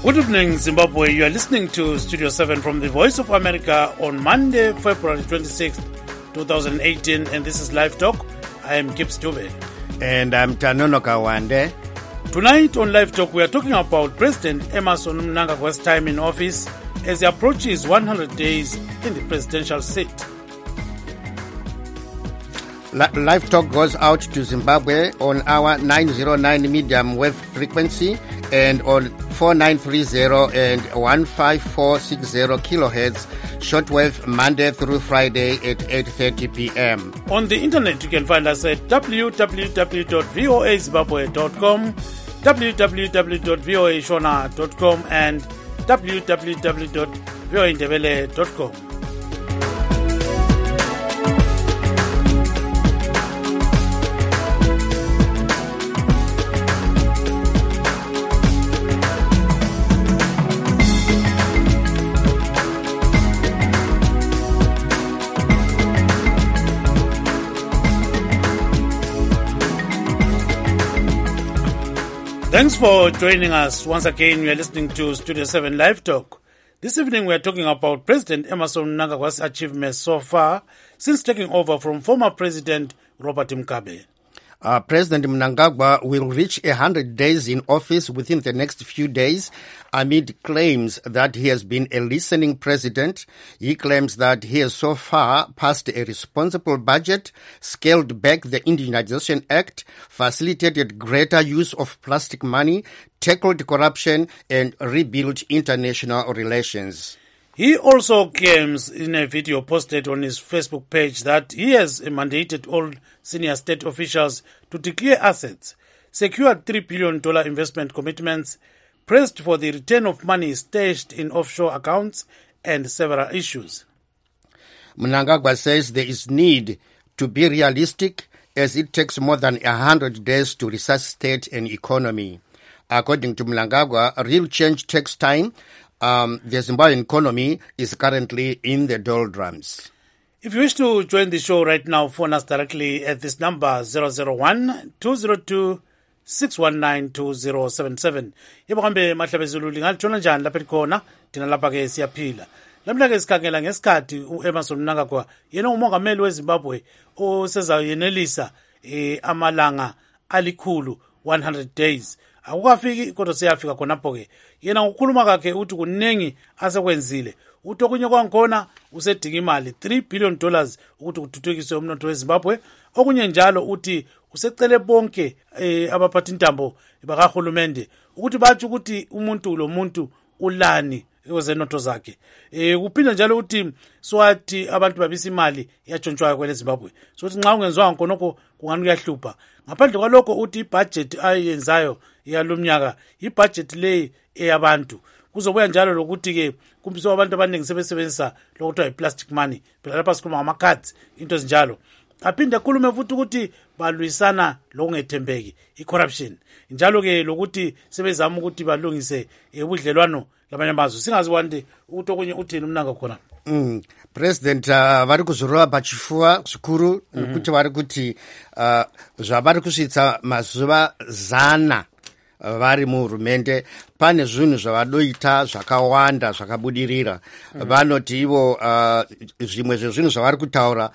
Good evening, Zimbabwe. You are listening to Studio 7 from the Voice of America on Monday, February 26th, 2018, and this is Live Talk. I am Gibbs Dube. And I'm Tanono Kawande. Tonight on Live Talk, we are talking about President Emmerson Mnangagwa's time in office as he approaches 100 days in the presidential seat. Live Talk goes out to Zimbabwe on our 909 medium wave frequency and on 4930 and 15460 kilohertz shortwave Monday through Friday at 8:30 p.m. On the internet, you can find us at www.voazimbabwe.com, www.voashona.com, and www.voaindebele.com. Thanks for joining us. Once again, we are listening to Studio 7 Live Talk. This evening, we are talking about President Emmerson Mnangagwa's achievements so far since taking over from former President Robert Mugabe. President Mnangagwa will reach 100 days in office within the next few days amid claims that he has been a listening president. He claims that he has so far passed a responsible budget, scaled back the Indigenization Act, facilitated greater use of plastic money, tackled corruption, and rebuilt international relations. He also claims in a video posted on his Facebook page that he has mandated all senior state officials to declare assets, secured $3 billion investment commitments, praised for the return of money stashed in offshore accounts, and several issues. Mnangagwa says there is need to be realistic as it takes more than 100 days to resuscitate an economy. According to Mnangagwa, real change takes time. The Zimbabwean economy is currently in the doldrums. If you wish to join the show right now, phone us directly at this number 001-202-619-2077. Yebo kambe mahlabezulu lingatshona njani lapha khona thina lapha ke siyaphila. Lamhla ke sikhangela ngesikhathi uEmmerson Mnangagwa yena umongameli weZimbabwe osezayenelisa amalanga alikhulu 100 days. Akukafiki kodwa siyafika khonapho ke yena ukukhuluma kakhe uthi kunengi asekwenzile uthi okunye kwangikhona usedinga imali $3 billion ukuthi kuthuthukiswe umnotho weZimbabwe. Okunye njalo uthi usecele bonke abaphathi intambo bakahulumende ukuthi bathi ukuthi umuntu lo muntu ulani kwezenotho zakhe. Kuphinde njalo uthi swathi abantu babisa imali yatshontshwayo kwele Zimbabwe sokuthi nxa ungenzwanga khonokho kungani kuyahlupha. Ngaphandle kwalokho uthi ibudget ayenzayo yalomnyaka ibudget le eyabantu kuzobuya njalo lokuthi ke kumbiso abantu abaningi sebesebenzisa lokuthiwa iplastic money phela lapha sikhuluma ngama-cards into ezinjalo. Aphinde khulume futhi ukuthi balwisana lokungethembeki i-corruption njalo ke lokuthi sebezama ukuthi balungise ubudlelwano labanye amazwe. Singazi wande ukuthi okunye uthini umnanga khona. President vari kuzorova pachifuva zvikuru nekuti vari kuti zvavari kusvitsa mazuva 100 vari muhurumende pane zvinhu zvavadoita zvakawanda zvakabudirira. Vanoti ivo zvimwe zvezvinhu zvavari kutaura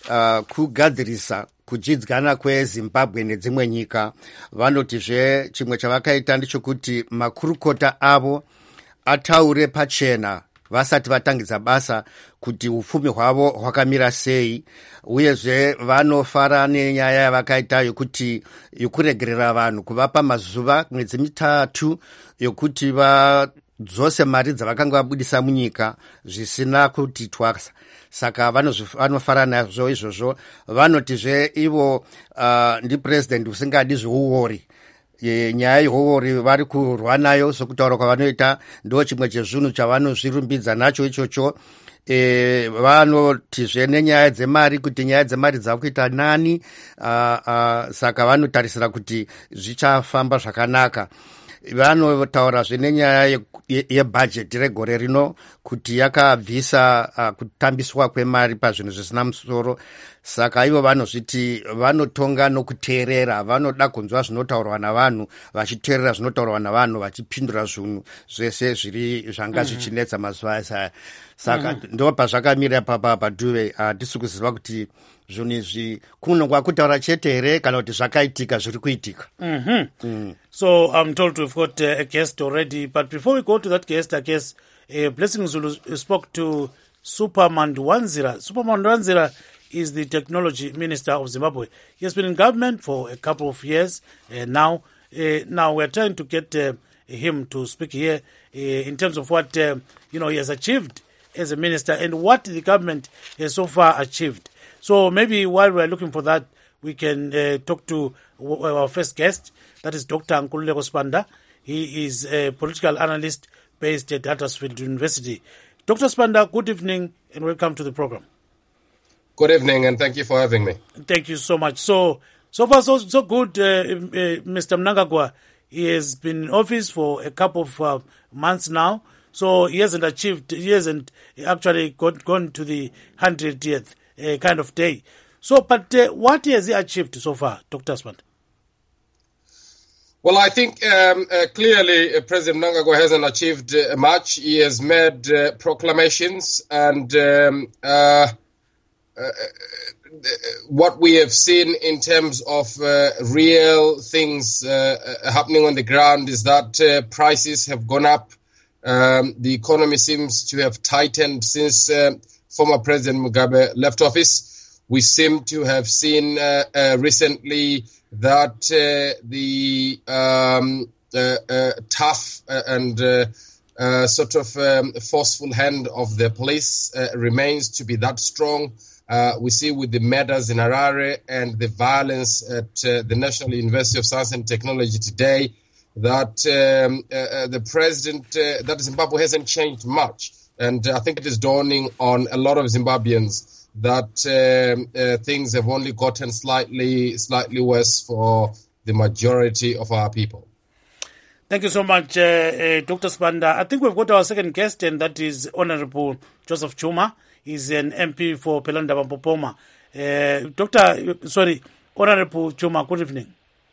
kugadzirisa kudyidzana kweZimbabwe nedzimwe nyika. Vanotizve chimwe chavakaita ndechekuti makurukota avo ataure pachena vasati vatangidza basa kuti upfumi hwavo hwakamira sei, uyezve vanofara nenyaya yavakaita yokuti yokuregerera vanhu kuvapa mazuva mwedzi 3 yokuti vadzose mari dzavakanga vabudisa munyika zvisina kuti twasa. Saka vanofara nazvo izvozvo. Vanotizve ivo ndipresident usingadi zveuori. Nyaya yehuori vari kurwa nayo sokutaura kwavanoita ndo chimwe chezvinhu chavanozvirumbidza nacho ichocho. Vanotizve nenyaya dzemari kuti nyaya dzemari dzakuita nani. Saka vanotarisira kuti zvichafamba zvakanaka. Vanotaurazve nenyaya yebhajeti regore rino kuti yakabvisa kutambiswa kwemari pazvinhu zvisina musoro. saka ivo vanozviti vanotonga nokuteerera, vanoda kunzwa zvinotaurwa navanhu, vachiteerera zvinotaurwa navanhu, vachipindura zvinhu zvese zviri zvanga zvichinetsa mazuva aya. Saka ndo pazvakamira padhuve. Hatisi kuziva kuti zvinhu izvi kunongwa kutaura chete here kana kuti zvakaitika zviri kuitika. So I'm told we've got a guest already, but before we go to that guest, I guess Blessing Zulu spoke to Superman Ndwanzira. Superman Ndwanzira is the technology minister of Zimbabwe. He has been in government for a couple of years now. Now we're trying to get him to speak here in terms of what he has achieved as a minister and what the government has so far achieved. So maybe while we're looking for that, we can talk to our first guest. That is Dr. Nkululeko Sibanda. He is a political analyst based at Huddersfield University. Dr. Sibanda, good evening and welcome to the program. Good evening and thank you for having me. Thank you so much. So far so good, Mr. Mnangagwa. He has been in office for a couple of months now. So he hasn't actually gone to the 100th kind of day. So, but what has he achieved so far, Dr. Sibanda? Well, I think clearly President Mnangagwa hasn't achieved much. He has made proclamations and what we have seen in terms of real things happening on the ground is that prices have gone up. The economy seems to have tightened since former President Mugabe left office. We seem to have seen recently that the tough and sort of forceful hand of the police remains to be that strong. We see with the murders in Harare and the violence at the National University of Science and Technology today that the president, that Zimbabwe hasn't changed much. And I think it is dawning on a lot of Zimbabweans that things have only gotten slightly worse for the majority of our people. Thank you so much, Dr. Sibanda. I think we've got our second guest, and that is Honorable Joseph Chuma. He's an MP for Pelanda Bapopoma. Honorable Chuma, good evening.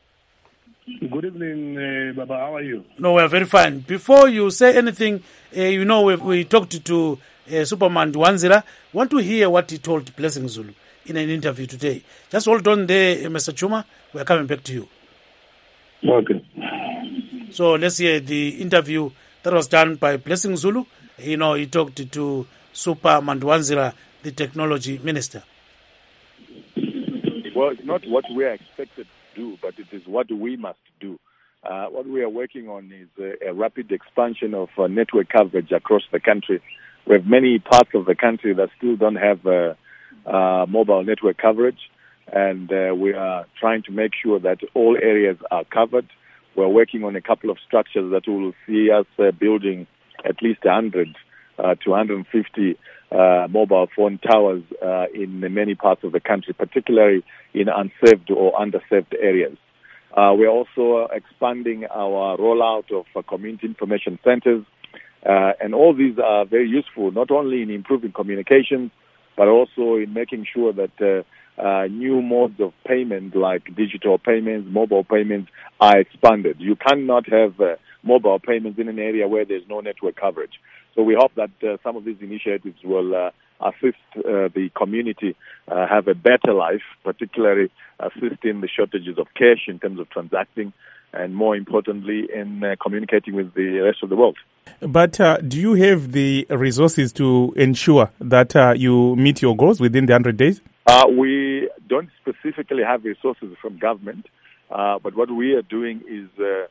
Good evening, Baba. How are you? No, we're very fine. Before you say anything, we talked to Superman Ndwanzira. Want to hear what he told Blessing Zulu in an interview today. Just hold on there, Mr. Chuma. We're coming back to you. Okay. So let's hear the interview that was done by Blessing Zulu. He talked to Superman Ndwanzira, the technology minister. Well, it's not what we are expected to do, but it is what we must do. What we are working on is a rapid expansion of network coverage across the country. We have many parts of the country that still don't have mobile network coverage, and we are trying to make sure that all areas are covered. We're working on a couple of structures that will see us building at least 100 to 150 mobile phone towers in many parts of the country, particularly in unserved or underserved areas. We're also expanding our rollout of community information centers, and all these are very useful, not only in improving communications, but also in making sure that new modes of payment like digital payments, mobile payments are expanded. You cannot have mobile payments in an area where there's no network coverage. So we hope that some of these initiatives will assist the community have a better life, particularly assist in the shortages of cash in terms of transacting, and more importantly, in communicating with the rest of the world. But do you have the resources to ensure that you meet your goals within the 100 days? We don't specifically have resources from government, but what we are doing is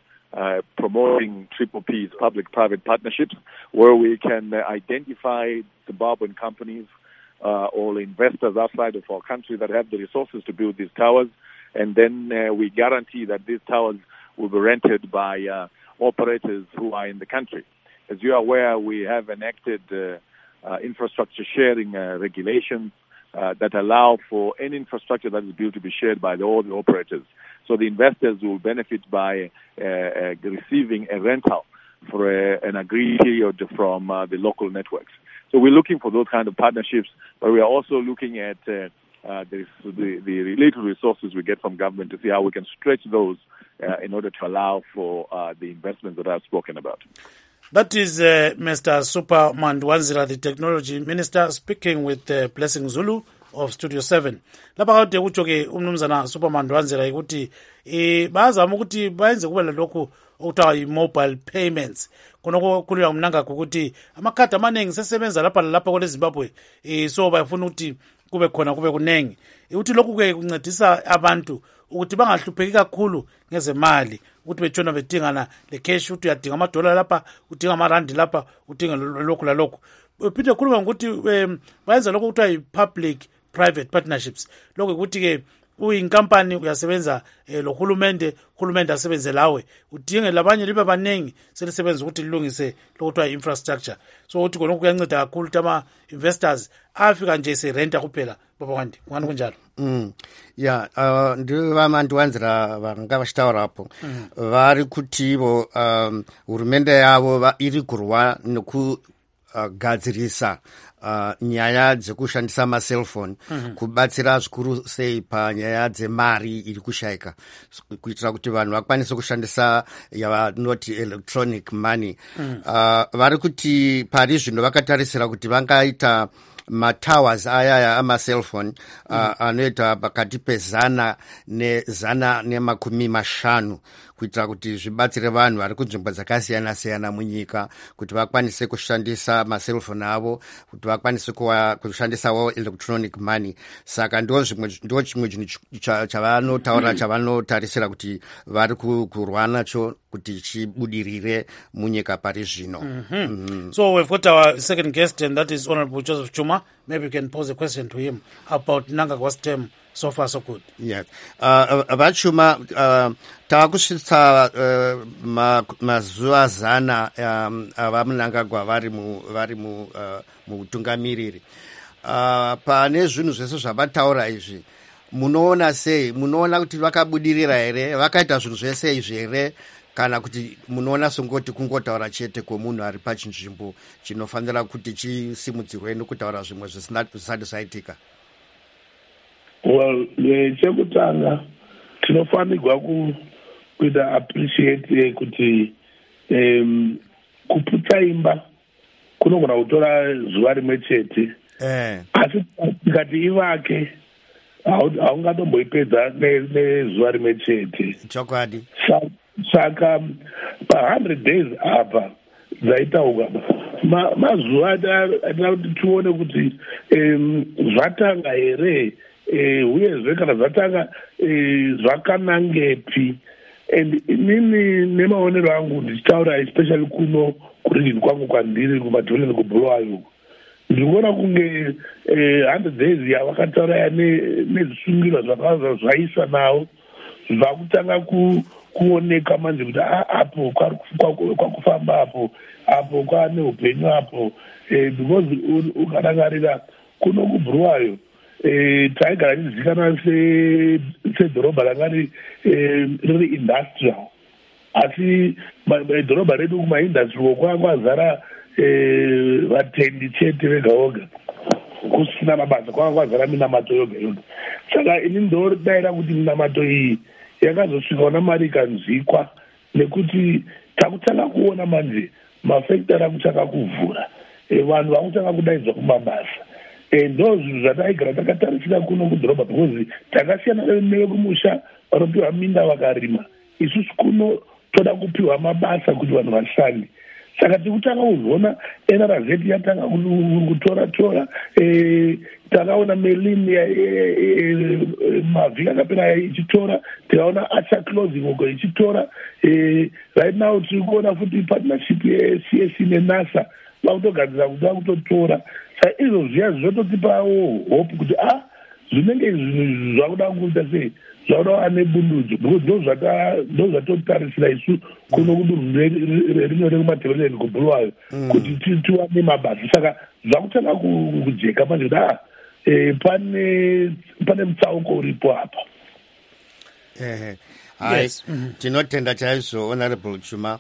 promoting PPPs, public-private partnerships, where we can identify Zimbabwean companies or investors outside of our country that have the resources to build these towers, and then we guarantee that these towers will be rented by operators who are in the country. As you are aware, we have enacted infrastructure sharing regulations that allow for any infrastructure that is built to be shared by all the operators. So the investors will benefit by receiving a rental for an agreed period from the local networks. So we're looking for those kind of partnerships, but we are also looking at there is the little resources we get from government to see how we can stretch those in order to allow for the investments that I've spoken about. That is Mr. Super Mandwanzira, the Technology Minister, speaking with Blessing Zulu of Studio 7. Lapha kade kutsho ke umnumzana Super Mandwanzira ukuthi bazama ukuthi bayenze kube lokhu okuthiwa i-mobile payments. Khonoko khulunywa umnangagwa ukuthi amakhadi amaningi sesebenza lapha kwele Zimbabwe so bafuna ukuthi kube khona kube kunengi ukuthi lokhu ke kuncedisa abantu ukuthi bangahlupheki kakhulu ngezemali ukuthi betshona bedingana le cash ukuthi uyadinga $1 lapha udinga amarandi lapha udinga lokhu lalokhu phinde khuluma ngokuthi bayenza lokhu kuthiwa i-public private partnerships lokhu ukuthi ke uyinkampani uyasebenza lohulumende asebenze lawe udinge labanye libe baningi selisebenza ukuthi lilungise lokuthiwa infrastructure so ukuthi khona kuyanceda kakhulu ukuthi ama-investors afika nje serenta kuphela baba kwandi ngani kunjalo ndivamandwanzira vanga vachitaurapo vari kuti ivo hurumende yavo iri kurwa nekugadzirisa nyaya dzekushandisa maselfoni kubatsira zvikuru sei panyaya dzemari iri kushayika kuitira kuti vanhu vakwanise kushandisa yavanoti electronic money vari kuti pari zvino vakatarisira kuti vangaita matowers ayaya amaselfoni anoita pakati pe100 ne150 kuitira kuti zvibatsire vanhu vari kunzvimbo dzakasiyana-siyana munyika kuti vakwanise kushandisa maselfoni avo kuti vakwanise kushandisawo electronic money saka ndo chimwe chinhu chavanotarisira kuti vari kurwa nacho kuti chibudirire munyika pari zvino. So we've got our second guest, and that is Honorable Joseph Chuma. Maybe we can pose a question to him about Mnangagwa's term. So far, so good. Yes. Vachuma, takusvitsa mazuva 100 avaMnangagwa vari mutungamiriri. Pane zvinhu zvese zvavataura izvi, munoona sei? Munoona kuti vakabudirira here? Vakaita zvinhu zvese izvi here? Kana kuti munoona songoti kungotaura chete kwemunhu ari pachinzvimbo chinofanira kuti chisimudzirwe nekutaura zvimwe zvisati zvaitika? Well, chekutanga tinofanirwa kuita appreciate kuti kuputsa imba kunogona kutora zuva rimwe chete asi tikati ivake haungatomboipedza nezuva rimwe chete. Chokwadi. Saka pa100 days apa dzaitaurwa mazuva atida kuti tione kuti zvatanga here uyezve kana zvatanga zvakanangepi. And inini nemaonero angu ndichitaura especially kuno kuregini kwangu kwandiri kumadhoneni kubhulawayo ndikuona kunge 100 days yavakataura nezvisungirwa zvakazva zvaiswa nawo zvakutanga kuoneka manje kuti apo kwakufamba apo kwane upenyu apo because ukarangarira kuno kubhulawayo taigara tizivikanwa sedhorobha ranga riri industrial asi dhorobha redu kumaindustrial kwazara vatendi chete vega voga kusina mabasa kwazara minamato yoga yoga. Saka ini ndodayira kuti minamato iyi yakazosvikawo namari ikanzwikwa nekuti takutanga kuona manje mafekitari akutanga kuvhura vanhu vakutanga kudaidzwa kumabasa ndo zvinhu zvataigara takatarisira kuno kudhorobha because takasiyana nevekumusha vanopiwa minda vakarima isusu kuno toda kupiwa mabasa kuti vanhu vashande. Saka tikutanga kuzoona NRZ yatanga kutora takaona Melini mavhiki akapera ichitora, tikaona Acha Clothing uko ichitora. Right now tiri kuona futi partnership yeCSC neNASA vakutogadzira kuti vakutotora. Saka izvo zviya zvototipawo hope kuti zvinenge zvinhu zvakuda kuita sei zvauda ane bundudzo because ndo zvatotarisira isu kuno kudunhu rino rekumadhevheleni kubhulawayo kuti tiwane mabasa. Saka zvakutanga kujeka manje kuti pane mutsauko uripo apa. Yes. Tinotenda chaizvo Honorable Chuma.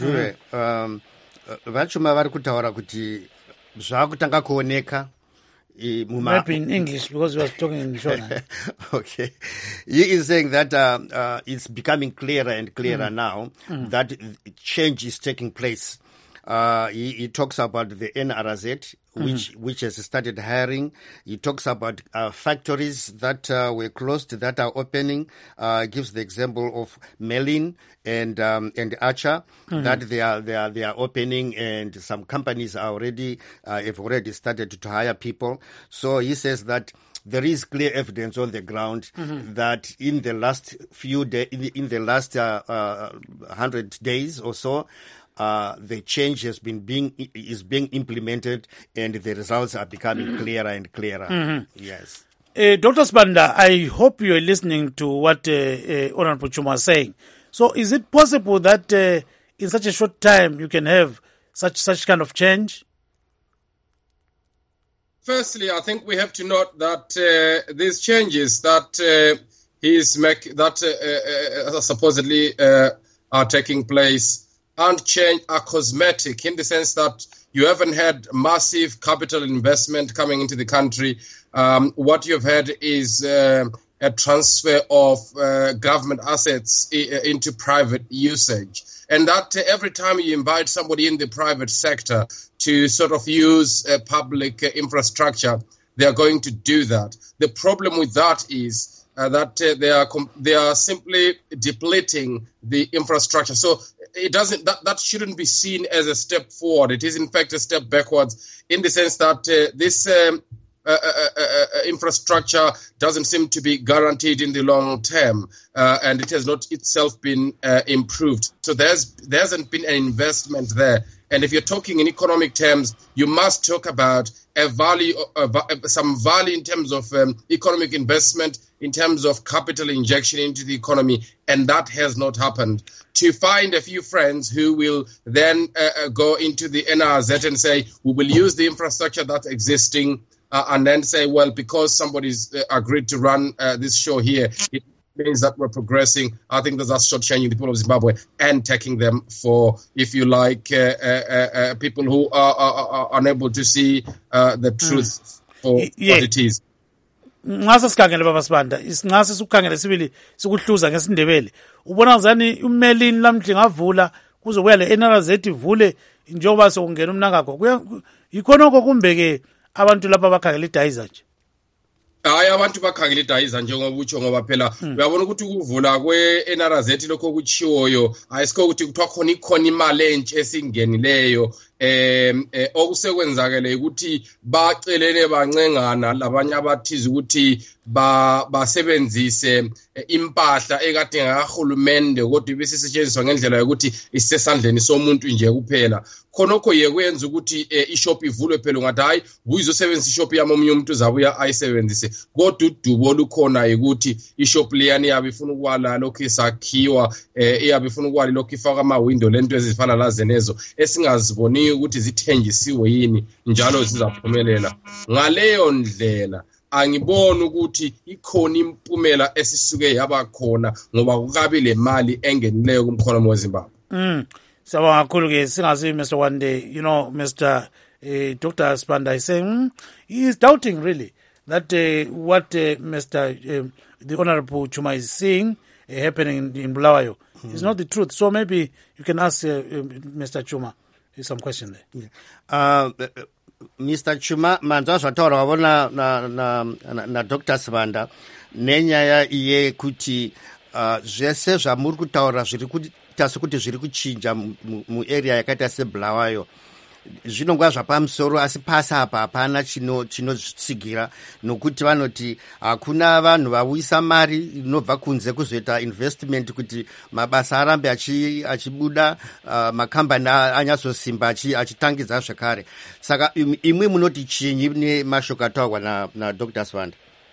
Vachuma vari kutaura kuti zvakutanga kuoneka Maybe in English, because we were talking in Shona. Okay. He is saying that it's becoming clearer and clearer now that change is taking place. He talks about the NRZ, which has started hiring. He talks about factories that were closed that are opening. Gives the example of Melin and Archer that they are opening, and some companies are have already started to hire people. So he says that there is clear evidence on the ground that in the last few days, in the last 100 days or so, the change is being implemented, and the results are becoming clearer and clearer. Yes. Dr. Sibanda, I hope you are listening to what Honorable Chuma is saying. So is it possible that in such a short time you can have such kind of change? Firstly, I think we have to note that these changes that he's making, that supposedly are taking place, are cosmetic, in the sense that you haven't had massive capital investment coming into the country. What you've had is a transfer of government assets into private usage. And that every time you invite somebody in the private sector to sort of use public infrastructure, they are going to do that. The problem with that is that they are simply depleting the infrastructure. So it doesn't, that shouldn't be seen as a step forward. It is in fact a step backwards, in the sense that this infrastructure doesn't seem to be guaranteed in the long term, and it has not itself been improved. So there hasn't been an investment there. And if you're talking in economic terms, you must talk about a value, some value in terms of economic investment, in terms of capital injection into the economy, and that has not happened. To find a few friends who will then go into the NRZ and say, we will use the infrastructure that's existing, and then say, well, because somebody's agreed to run this show here, it means that we're progressing. I think that's short-changing the people of Zimbabwe and taking them for, if you like, people who are unable to see the truth for what it is. Ngase sikhangele baba Sibanda, ngase sikukhangele sibili sikuhluza ngesindebele. Ubona ngani umelini lamhla ngavula kuzokuya le NRZ ivule njengoba sokungena umnangakho. Yikhonoko kumbe ke abantu lapha bakhangela idayiza nje. Hayi, abantu bakhangela idayiza njengoba utsho, ngoba phela uyabona ukuthi ukuvula kwe-NRZ lokho kuchiwoyo ayisikho ukuthi kuthiwa khona imali entsha esingenileyo. Okusekwenzakele ukuthi bacelene bancengana labanye abathize ukuthi basebenzise impahla ekade ngahulumende kodwa ibisisetshenziswa ngendlela yokuthi isesandleni somuntu nje kuphela. Khonokho yekwenza ukuthi ishop ivulwe phela, ngathi hayi uyizosebenzisa ishop yami omunye umuntu uzabuya ayisebenzise. Kodwa udubo olukhona ukuthi ishop leyani yabe ifuna ukwala lokho isakhiwa, iyabe ifuna ukwala lokho ifaka ama-window lento ezifana lazenezo esingaziboni ukuthi zithenjisiwe yini njalo zizaphumelela. Ngaleyo ndlela angiboni ukuthi ikhona impumela esisuke yaba khona ngoba kukabi le mali engenileyo kumkhono weZimbabwe. Sawabonga kakhulu ke singazi Mr. Wande, Mr. Dr. Sibanda is saying he is doubting really that what Mr. the Honorable Chuma is seeing happening in Bulawayo is not the truth. So maybe you can ask Mr. Chuma some question there. Mr. Chuma, manza zvataura wabona na Dr. Sibanda nenyaya iye kuti zvese zvamuri kutaura zviri kuita sekuti zviri kuchinja muarea yakaita seBulawayo zvinongwa zvapamusoro, asi pasi apa hapana chinotsigira, nokuti vanoti hakuna vanhu vauyisa mari inobva kunze kuzoita investment kuti mabasa arambe achibuda, makambani anyatsosimba achitangidza zvakare. Saka imwe munoti chinyi nemashoko ataurwa na Dr. Sibanda?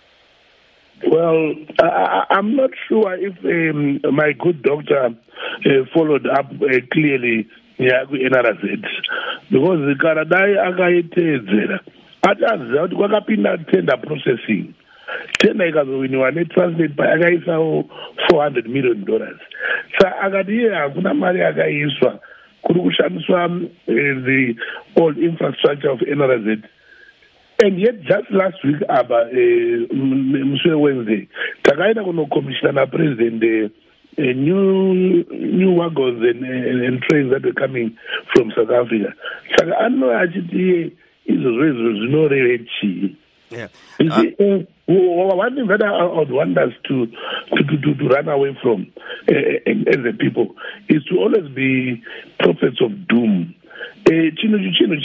Well, I'm not sure if my good doctor followed up clearly NRZ, because Karadai akaitedzera ataziva kuti kwakapinda tender processing. Tender ikazowiniwa neTransnet akaisawo $400 million. Saka akati iye hakuna mari yakaiswa kuri kushandiswa the old infrastructure of NRZ. Saka akati iye hakuna mari yakaiswa kuri kushandiswa the old infrastructure of NRZ. Saka akati iye hakuna mari yakaiswa kuri kushandiswa the old infrastructure of NRZ. Saka akati iye hakuna mari yakaiswa kuri kushandiswa the old infrastructure of NRZ. Saka akati iye hakuna mari yakaiswa kuri kushandiswa the old infrastructure of NRZ. And yet, just last week, Wednesday, Takaina Kono Commissioner President, new wagons and trains that were coming from South Africa. So I know actually is no really. Yeah. You see, one thing that I would want us to run away from as a people is to always be prophets of doom. Because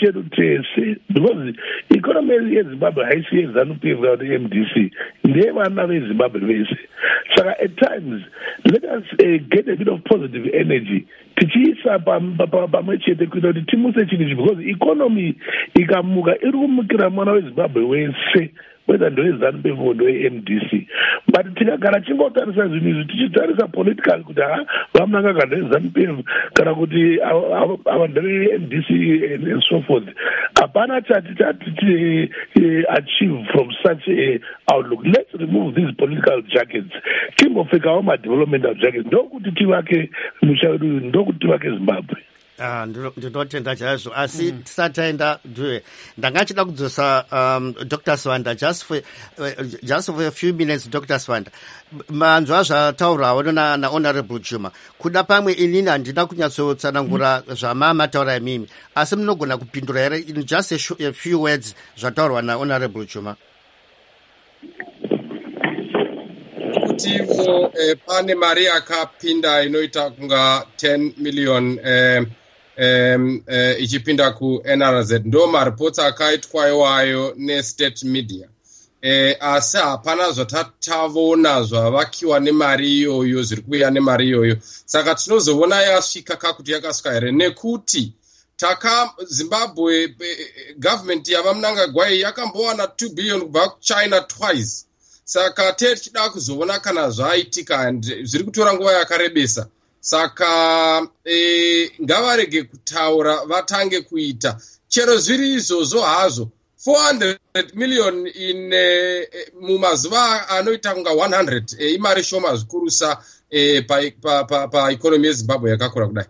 economy in Zimbabwe, I see ZANU-PF without the MDC. They were not in Zimbabwe. So at times, let us get a bit of positive energy. Because economy, whether there is ZANU-PF or MDC. But tikagara chingotarisa zvinhu tichitarisa political kuti vamnanga kana ZANU-PF kana kuti avandere MDC and so forth. Hapana chati achieve from such a outlook. Let's remove these political jackets. Timbofikawo ma-developmental jackets. Ndokuti tivake musha wedu, ndokuti tivake Zimbabwe. Ndinotenda chaizvo asi tisataenda ndangachida kudzosa Dr. Swanda just for a few minutes. Dr. Swanda, manzwa zvataurawo naHonorable Juma, kuda pamwe inini handina kunyatsotsanangura zvamamataura imimi, asi munogona kupindura here in just a few words zvataurwa naHonorable Juma? Kutivo pane mari yakapinda inoita kunga 10 million ichipinda ku NRZ, ndo maripoti akaitwa iwayo nestate media. Asi hapana zvatataona zvavakiwa nemari iyoyo, zviri kuuya nemari iyoyo. Saka tinozoona yasvika kakuti yakasvika here, nekuti Zimbabwe government yavaMnangagwa yakambowana 2 billion kubva kuChina twice. Saka tichida kuzoona kana zvaitika, and zviri kutora nguva yakarebesa. Saka ngavarege kutaura, vatange kuita. Chero zviri izvozvo hazvo 400 million in mumazuva anoita kunga 100 imari shoma zvikurusa pa economy yeZimbabwe yakakura kudai.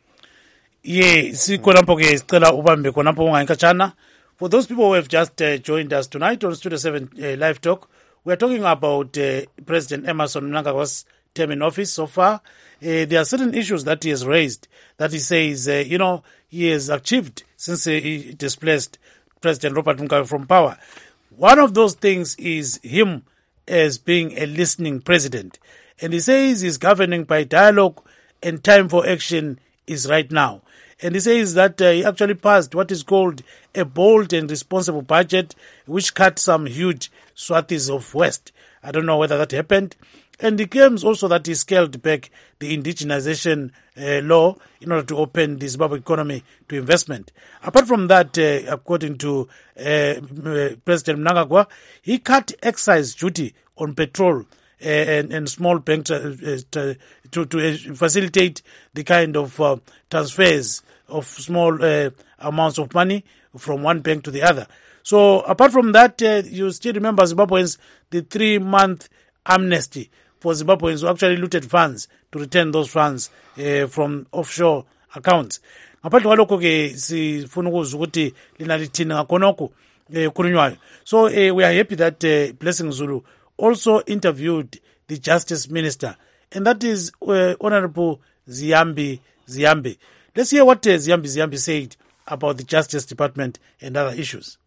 Sikonampo ke sicela ubambe konampo ungayikachana. For those people who have just joined us tonight on Studio 7 Live Talk, we are talking about President Emmerson Mnangagwa's term in office so far. There are certain issues that he has raised that he says, he has achieved since he displaced President Robert Mugabe from power. One of those things is him as being a listening president. And he says he's governing by dialogue and time for action is right now. And he says that he actually passed what is called a bold and responsible budget, which cut some huge swaths of West. I don't know whether that happened. And he claims also that he scaled back the indigenization law in order to open the Zimbabwe economy to investment. Apart from that, according to President Mnangagwa, he cut excise duty on petrol and small banks to facilitate the kind of transfers of small amounts of money from one bank to the other. So apart from that, you still remember Zimbabweans, the 3-month amnesty for Zimbabweans who actually looted funds to return those funds from offshore accounts. Ngaphandle kwalokho ke sifuna ukuzwa ukuthi lina lithini ngakhonokho kukhulunywayo. So we are happy that Blessing Zulu also interviewed the Justice Minister, and that is Honorable Ziyambi Ziyambi. Let's hear what Ziyambi Ziyambi said about the Justice Department and other issues.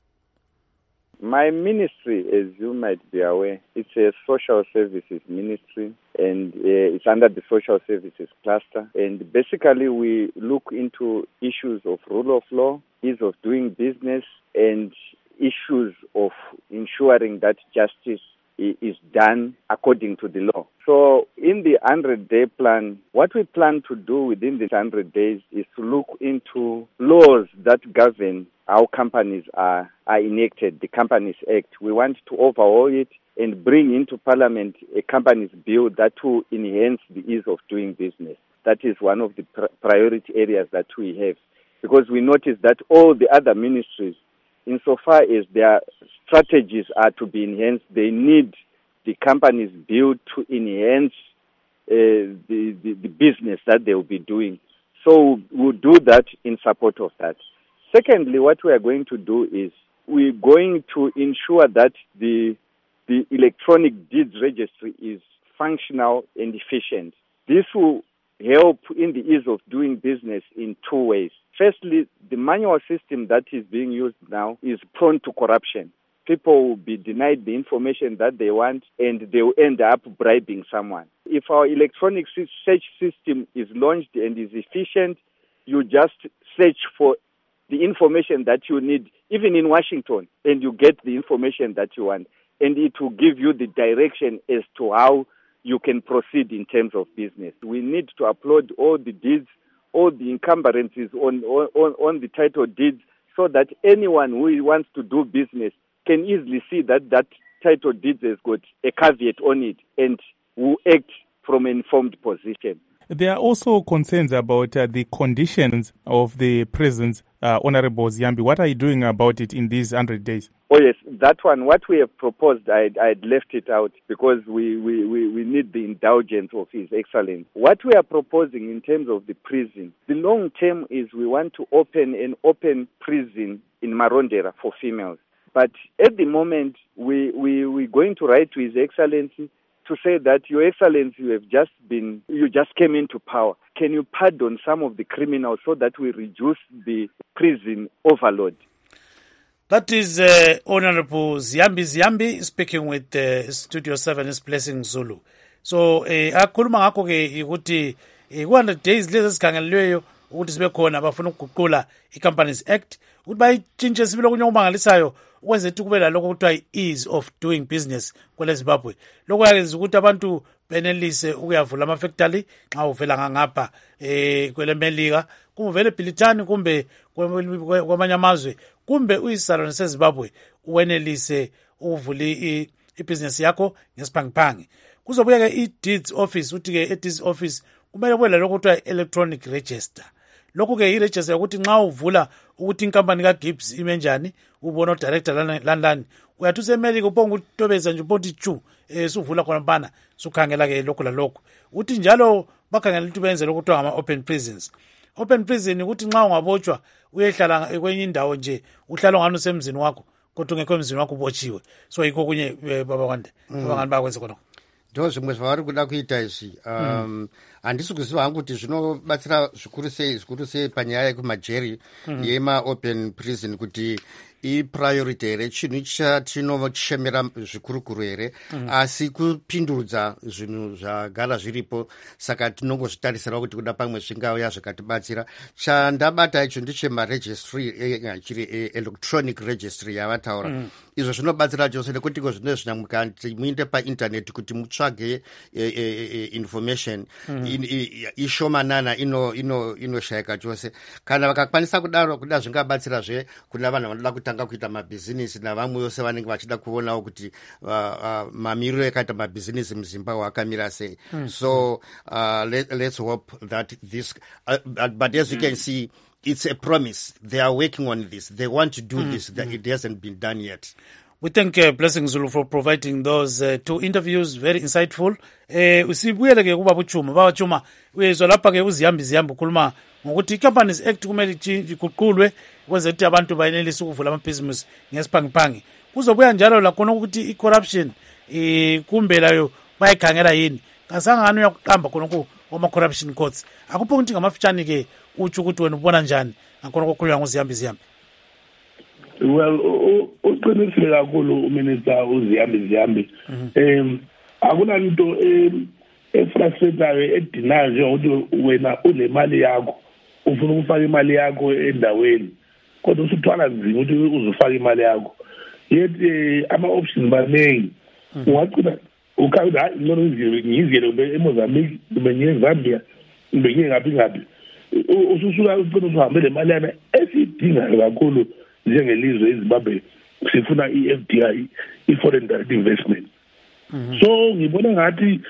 My ministry, as you might be aware, it's a social services ministry, and it's under the social services cluster. And basically we look into issues of rule of law, ease of doing business, and issues of ensuring that justice is done according to the law. So in the 100-day plan, what we plan to do within the 100 days is to look into laws that govern how companies are enacted, the Companies Act. We want to overhaul it and bring into Parliament a companies bill that will enhance the ease of doing business. That is one of the priority areas that we have, because we notice that all the other ministries, insofar as their strategies are to be enhanced, they need the companies bill to enhance the business that they will be doing. So we'll do that in support of that. Secondly, what we are going to do is we're going to ensure that the electronic deeds registry is functional and efficient. This will help in the ease of doing business in two ways. Firstly, the manual system that is being used now is prone to corruption. People will be denied the information that they want and they will end up bribing someone. If our electronic search system is launched and is efficient, you just search for the information that you need, even in Washington, and you get the information that you want. And it will give you the direction as to how you can proceed in terms of business. We need to upload all the deeds, all the encumbrances on the title deeds, so that anyone who wants to do business can easily see that that title deed has got a caveat on it and will act from an informed position. There are also concerns about the conditions of the prisons, Honorable Ziambi. What are you doing about it in these 100 days? Oh yes, that one, what we have proposed, I'd left it out because we need the indulgence of His Excellency. What we are proposing in terms of the prison, the long term is we want to open an open prison in Marondera for females. But at the moment, we're going to write to His Excellency to say that, Your Excellency, you just came into power. Can you pardon some of the criminals so that we reduce the prison overload? That is Honorable Ziambi speaking with Studio 7's Blessing Zulu. So akhuluma ngakho ke ukuthi 100 days lezi esikhangelelweyo ukuthi sibe khona bafuna ukuguqula iCompanies Act ukuthi bayitshintshe sibile kunye okumangalisayo ukwenza ukuthi kube lalokho kuthiwa i-ease of doing business kwele Zimbabwe. Lokho yakenza ukuthi abantu benelise ukuyavula amafactory nxa uvela ngangapha kwele Melika, kumbe uvele eBhilitani kumbe kwamanye amazwe kumbe uyisizalwane seZimbabwe uwenelise ukuvula ibusiness yakho ngesiphangiphangi. Kuzobuya ke i-deeds office uthi ke e-deeds office kumele kube lalokho kuthiwa electronic register. Lokhu ke i-register ukuthi nxa uvula ukuthi inkampani kaGibbs ime njani, ubona udirector lani uyathi usemelika uphonga ukutobeza nje ubona chu suvula khona mpana sukhangela ke lokho lalokho. Uthi njalo bakhangela ukuthi benze lokho kuthiwa ngama-open prisons. Open prison ukuthi nxa ungabotshwa uyehlala kwenye indawo nje uhlala ngani usemzini wakho kodwa ungekho emzini wakho ubotshiwe. So yikho kunye baba Wande abangani bakwenza khona. Ndo zvimwe zvavari kuda kuita izvi. Handisi kuziva hangu kuti zvinobatsira zvikuru sei panyaya yekumajeri yema-open prison kuti ipriority here, chinhu chatinochemera zvikurukuru here, asi kupindudza zvinhu zvagara zviripo, saka tinongozvitarisira kuti kuda pamwe zvingauya zvakatibatsira. Chandabata icho ndechemaregistry electronic registry yavataura. Izvo zvinobatsira chose nekuti ko zvino zvinamukati muinde painternet kuti mutsvage information ishomanana inoshayika chose. Kana vakakwanisa kudaro kuda zvingabatsirazve kuna vanhu vanoda kutanga kuita mabhizinisi navamwe vose vanenge vachida kuonawo kuti mamiriro ekaita mabhizinisi muZimbabwe akamira sei. So let's hope that this but as you can see, it's a promise. They are working on this. They want to do this. That it hasn't been done yet. We thank Blessing Zulu for providing those two interviews, very insightful. Usibuyele ke kuba buchuma baba chuma uyezwa lapha ke uZiambi ukhuluma ngokuthi iCompanies Act kumele iguqulwe kwenze ukuthi abantu bayenelise ukuvula amabhizinisi ngesiphangiphangi. Kuzobuya njalo la khona ukuthi icorruption kumbe layo bayikhangela yini. Kasangani uyakuqamba khona kuma corruption courts. Akupho ukuthi ngamafitshane ke uthi ukuthi wena ubona njani ngakhona kokhulwa ngoZiambi. Well, uqinisile kakhulu uminister uZiambi. Akunanto efrustrateayo edinayo ukuthi wena unemali yakho ufuna ukufaka imali yakho endaweni kodwa usuthwala nzima ukuthi uzofaka imali yakho. Yet ama-options maningi. Ungagcina ukhawuthi hayi ngcono ngiziyele eMozambique kumbe ngiye eZambia kumbe ngiye ngaphi. Ususuka ugcina usuhambe le mali yana esiyidingayo kakhulu njengelizwe eZimbabwe sifuna i-FDI, i-foreign direct investment. So ngibona ngathi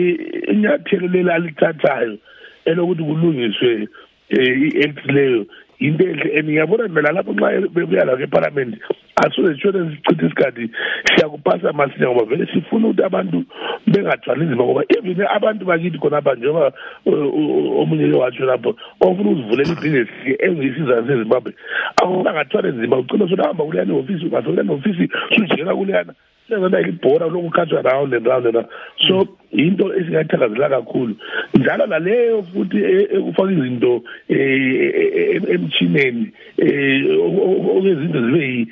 inyathelo lela lithathayo elokuthi kulungiswe i-act leyo into enhle and ngiyabona mina lapho nxa bebuya la eParliament asuze sishone sichithe isikhathi siyakupasa masinya ngoba vele sifuna ukuthi abantu bengathwali nzima ngoba even abantu bakithi khonapha njengoba omunye watsho lapho ofuna ukuzivulela ibhizinesi engiyisiza seZimbabwe akungathwali nzima ucina sohamba kuleyana office ungasolela office sujela kuleyana senza ibhora lokukhatshwa round and round and round. So into esingathakazela kakhulu njalo naleyo futhi ukufaka izinto emchineni okuzinto zibe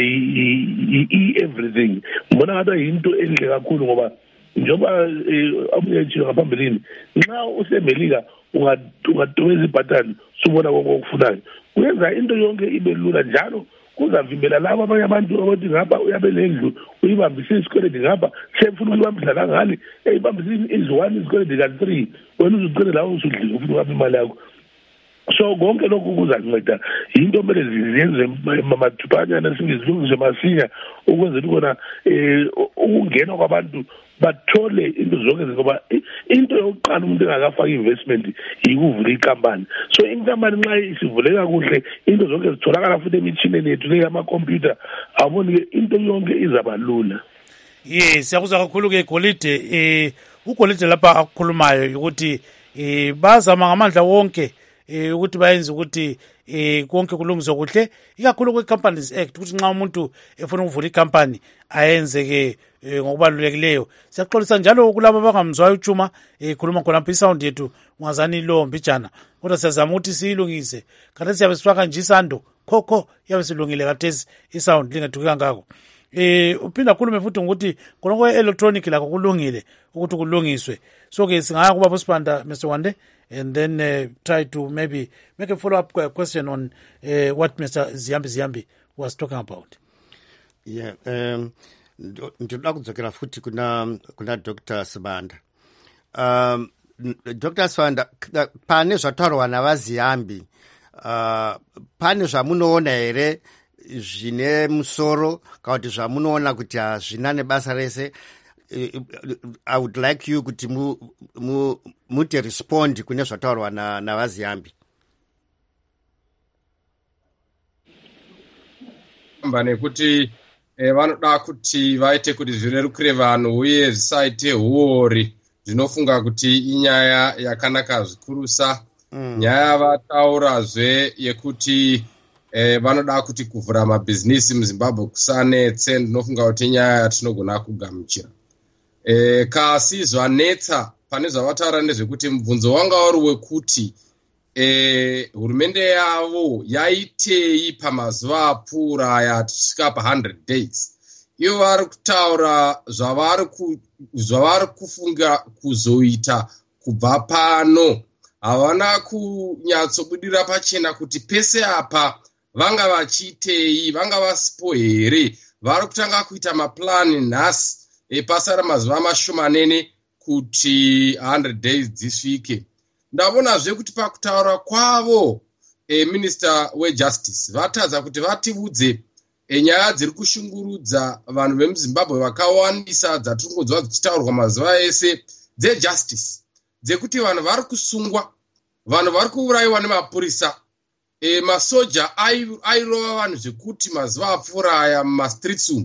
everything ngibona ngathi into enhle kakhulu ngoba njengoba abuyethiwe ngaphambilini nxa usemelika ungadumeza ibhatani subona konke okufunayo kuyenza into yonke ibe lula njalo kuzavimbela labo abanye abantu abathi ngapha uyabelendlu uyibambise isikweledi ngapha sefuna ukuyibambisa ngale eyibambise izi-1 isikweledi ka-3 wena uzucele lawo usudlile ufuna ukapha imali yakho. So konke lokhu kuzanceda into kumele ziyenze mathupanyana singizilungise masinya ukwenzela ukona ukungena kwabantu bathole into zonke ngoba into yokuqala umuntu engakafaki investment yikuvula ikampani. So inkampani nxa isivuleka kuhle into zonke zitholakala futhi emitshineni yethu le yamakhompyutha abone ke into yonke izaba lula. Yes, siyakuzwa kakhulu ke Golide. uGolide lapha akukhulumayo ukuthi bazama ngamandla wonke ukuthi bayenze ukuthi konke kulungiswe kuhle ikakhulu kwe-Companies Act ukuthi nxa umuntu efuna ukuvula ikampani ayenze ke ngokubalulekileyo. Siyaxolisa njalo kulabo abangamzwayo uJuma khuluma khonapha isound yethu ungazani lo mbijana kodwa siyazama ukuthi siyilungise kanti siyabe sifaka nje isando khokho yabe silungile kathesi isound lingethuki kangako. Uphinda khulume futhi ngokuthi khonoko electronic lakho kulungile ukuthi kulungiswe. So ke singaya kuba Sibanda Mr. Wande and then try to maybe make a follow-up question on what Mr. Ziyambi was talking about. Yeah, ndoda kudzokera futhi kuna Dr. Sibanda. Dr. Sibanda, pane zvataurwa navaZiyambi, pane zvamunoona here zvine musoro kana kuti zvamunoona kuti hazvina nebasa rese? I would like you kuti muti respond kune zvataurwa navaZiyambi. Nekuti vanoda kuti vaite kuti zvirerukire vanhu uye zvisaite huori. Zvinofunga kuti inyaya yakanaka zvikurusa. Nyaya vataurazve yekuti vanoda kuti kuvhura mabhizinisi muZimbabwe kusanetse. Ndinofunga kuti inyaya yatinogona kugamuchira. Kasi zvanetsa pane zvavataura nezvekuti mubvunzo wanga uri wekuti hurumende yavo yaitei pamazuva apfuura aya tichisvika pa100 days. Ivo vari kutaura zvavari kufunga kuzoita kubva pano. Havana kunyatsobudira pachena kuti pese apa vanga vachiitei, vanga vasipo here. Vari kutanga kuita maplani nhasi pasara mazuva mashomanene kuti 100 days dzisvike. Ndabonazve kuti pakutaura kwavo Minister weJustice vatadza kuti vatiudze nyaya dziri kushungurudza vanhu vemuZimbabwe vakawandisa dzatinongodzwa dzichitaurwa mazuva ese dzejustice, dzekuti vanhu vari kusungwa, vanhu vari kuurayiwa nemapurisa, masoja airova vanhu zvekuti mazuva apfuura aya mumastreets umu.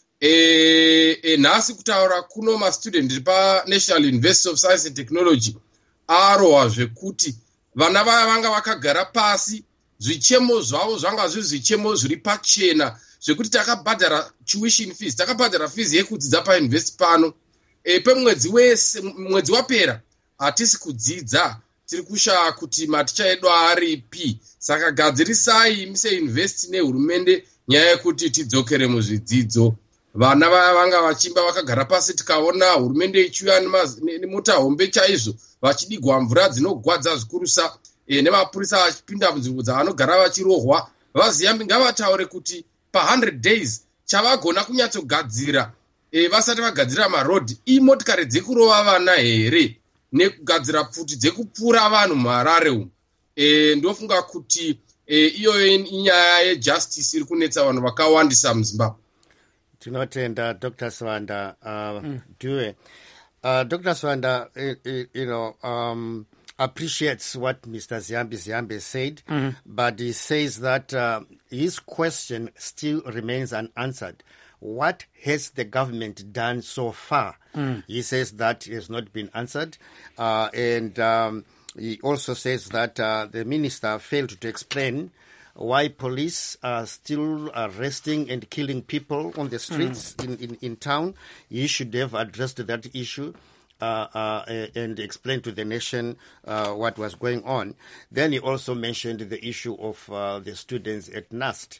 Nhasi kutaura kuno mastudent paNational University of Science and Technology arohwa zvekuti vana vaya vanga vakagara pasi, zvichemo zvavo zvanga zviri zvichemo zviri pachena zvekuti takabhadhara tuition fees, takabhadhara fees yekudzidza pauniversity pano. Pemwedzi wese, mwedzi wapera hatisi kudzidza, tiri kushaya kuti maticha edu aripi. Saka gadzirisai mise university nehurumende nyaya yekuti tidzokere muzvidzidzo. Vana vaya vanga vachimba vakagara pasi, tikaona hurumende ichiuya nemota hombe chaizvo vachidigwa mvura dzinogwadza zvikurusa nemapurisa vachipinda munzvimbo dzavanogara vachirohwa. VaZiyambi ngavataure kuti pa100 days chavagona kunyatsogadzira vasati vagadzira marodhi imotikari dzekurova vana here nekugadzira pfuti dzekupfura vanhu muHarare umu. Ndofunga kuti iyoyo inyaya yejustice iri kunetsa vanhu vakawandisa muZimbabwe. Tinotenda Dr. Sibanda Due. Dr. Sibanda, appreciates what Mr. Ziyambi said, but he says that his question still remains unanswered. What has the government done so far? He says that has not been answered. And he also says that the minister failed to explain why police are still arresting and killing people on the streets in town. He should have addressed that issue and explained to the nation what was going on. Then he also mentioned the issue of the students at NUST,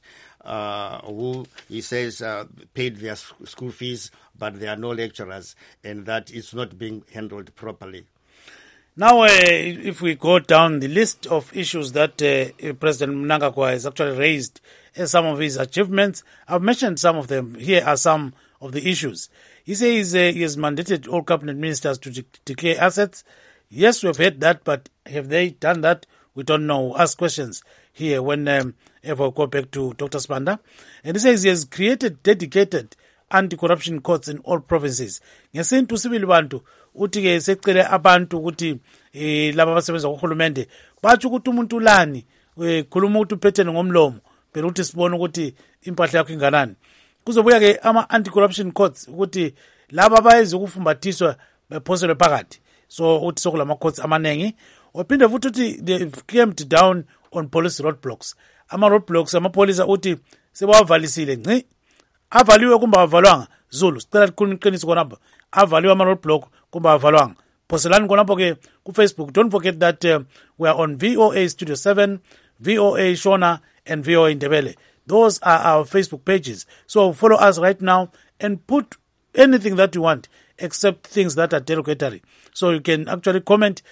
who he says paid their school fees, but there are no lecturers, and that it's not being handled properly. Now, if we go down the list of issues that President Mnangagwa has actually raised as some of his achievements, I've mentioned some of them. Here are some of the issues. He says he has mandated all cabinet ministers to declare assets. Yes, we have heard that, but have they done that? We don't know. We'll ask questions here whenever we go back to Dr. Sibanda. And he says he has created dedicated anti-corruption courts in all provinces. Ngesintu sibili bantu uthi ke secele abantu ukuthi laba abasebenza kuhulumende bathi ukuthi umuntu lani khuluma ukuthi uphethene ngomlomo phela uthi sibone ukuthi impahla yakho inganani. Kuzobuya ke ama anti-corruption courts ukuthi laba abayenza ukufumbathiswa bephoselwe phakathi. So uthi sokulama courts amanengi. Waphinde futhi uthi they clamped down on police roadblocks. Ama roadblocks amapolisa uthi sebawavalisile ngci. Avaliwe kumba avalwanga Zulu sicela liqiniso konapha avaliwe ama roadblock kumba avalwanga poselani konapho ke ku Facebook. Don't forget that we are on VOA Studio 7, VOA Shona and VOA Ndebele. Those are our Facebook pages, so follow us right now and put anything that you want except things that are derogatory, so you can actually comment.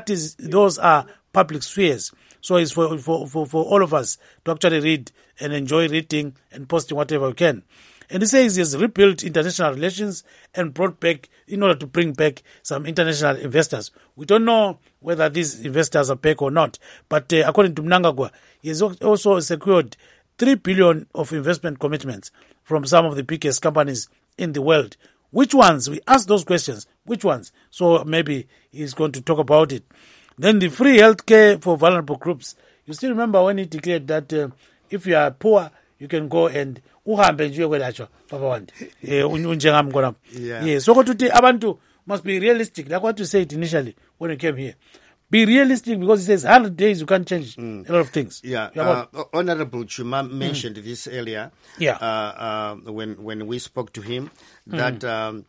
Those are public spheres, so it's for all of us to actually read and enjoy reading and posting whatever we can. And he says he has rebuilt international relations and brought back, in order to bring back some international investors. We don't know whether these investors are back or not, but according to Mnangagwa, he has also secured 3 billion of investment commitments from some of the biggest companies in the world. Which ones? We ask those questions. Which ones? So maybe he's going to talk about it. Then the free healthcare for vulnerable groups. You still remember when he declared that if you are poor, you can go and uhambe nje kwelatshwa baba wandi unjengami khona. Yeah, so ukuthi abantu must be realistic, like what you said initially when you came here. Be realistic, because he says 100 days you can't change a lot of things. Honorable Chuma mentioned this earlier. When we spoke to him, that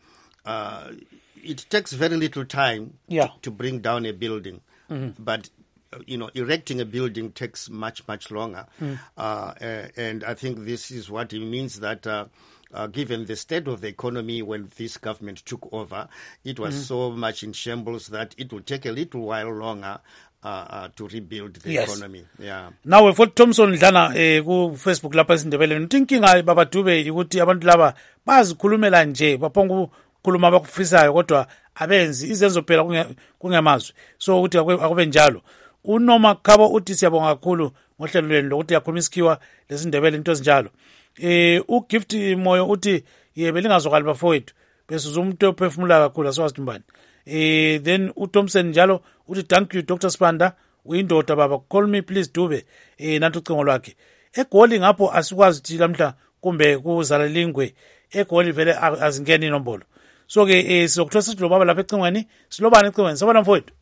it takes very little time to bring down a building, but erecting a building takes much longer. And I think this is what it means, that given the state of the economy when this government took over, it was so much in shambles that it will take a little while longer to rebuild the economy. Yeah. Now we've got Thompson Dlana ku Facebook lapha esindebeleni. Thinkinga baba Dube ukuthi abantu laba bazikhulumela nje baphonga ukukhuluma abakufisayo kodwa abenzi izenzo phela kungemazwi. So ukuthi akube njalo. Unoma Khabo uthi siyabonga kakhulu ngohlelo lweni lokuthi yakhuluma isikhiwa lesindebele into ezinjalo. Ugift Moyo uthi yebe lingazwakali bafowethu bese umuntu ophefumula kakhulu asawazi mbani. Then uThompson njalo uthi thank you Dr. Sibanda, uyindoda baba, call me please Dube nathi ucingo lwakhe. Egoli ngapho asikwazi ukuthi lamhla kumbe kuzala lingwe egoli vele azingeni inombolo. So ke sizokuthola sithi lo baba lapha ecingweni silobana ecingweni sabona mfowethu.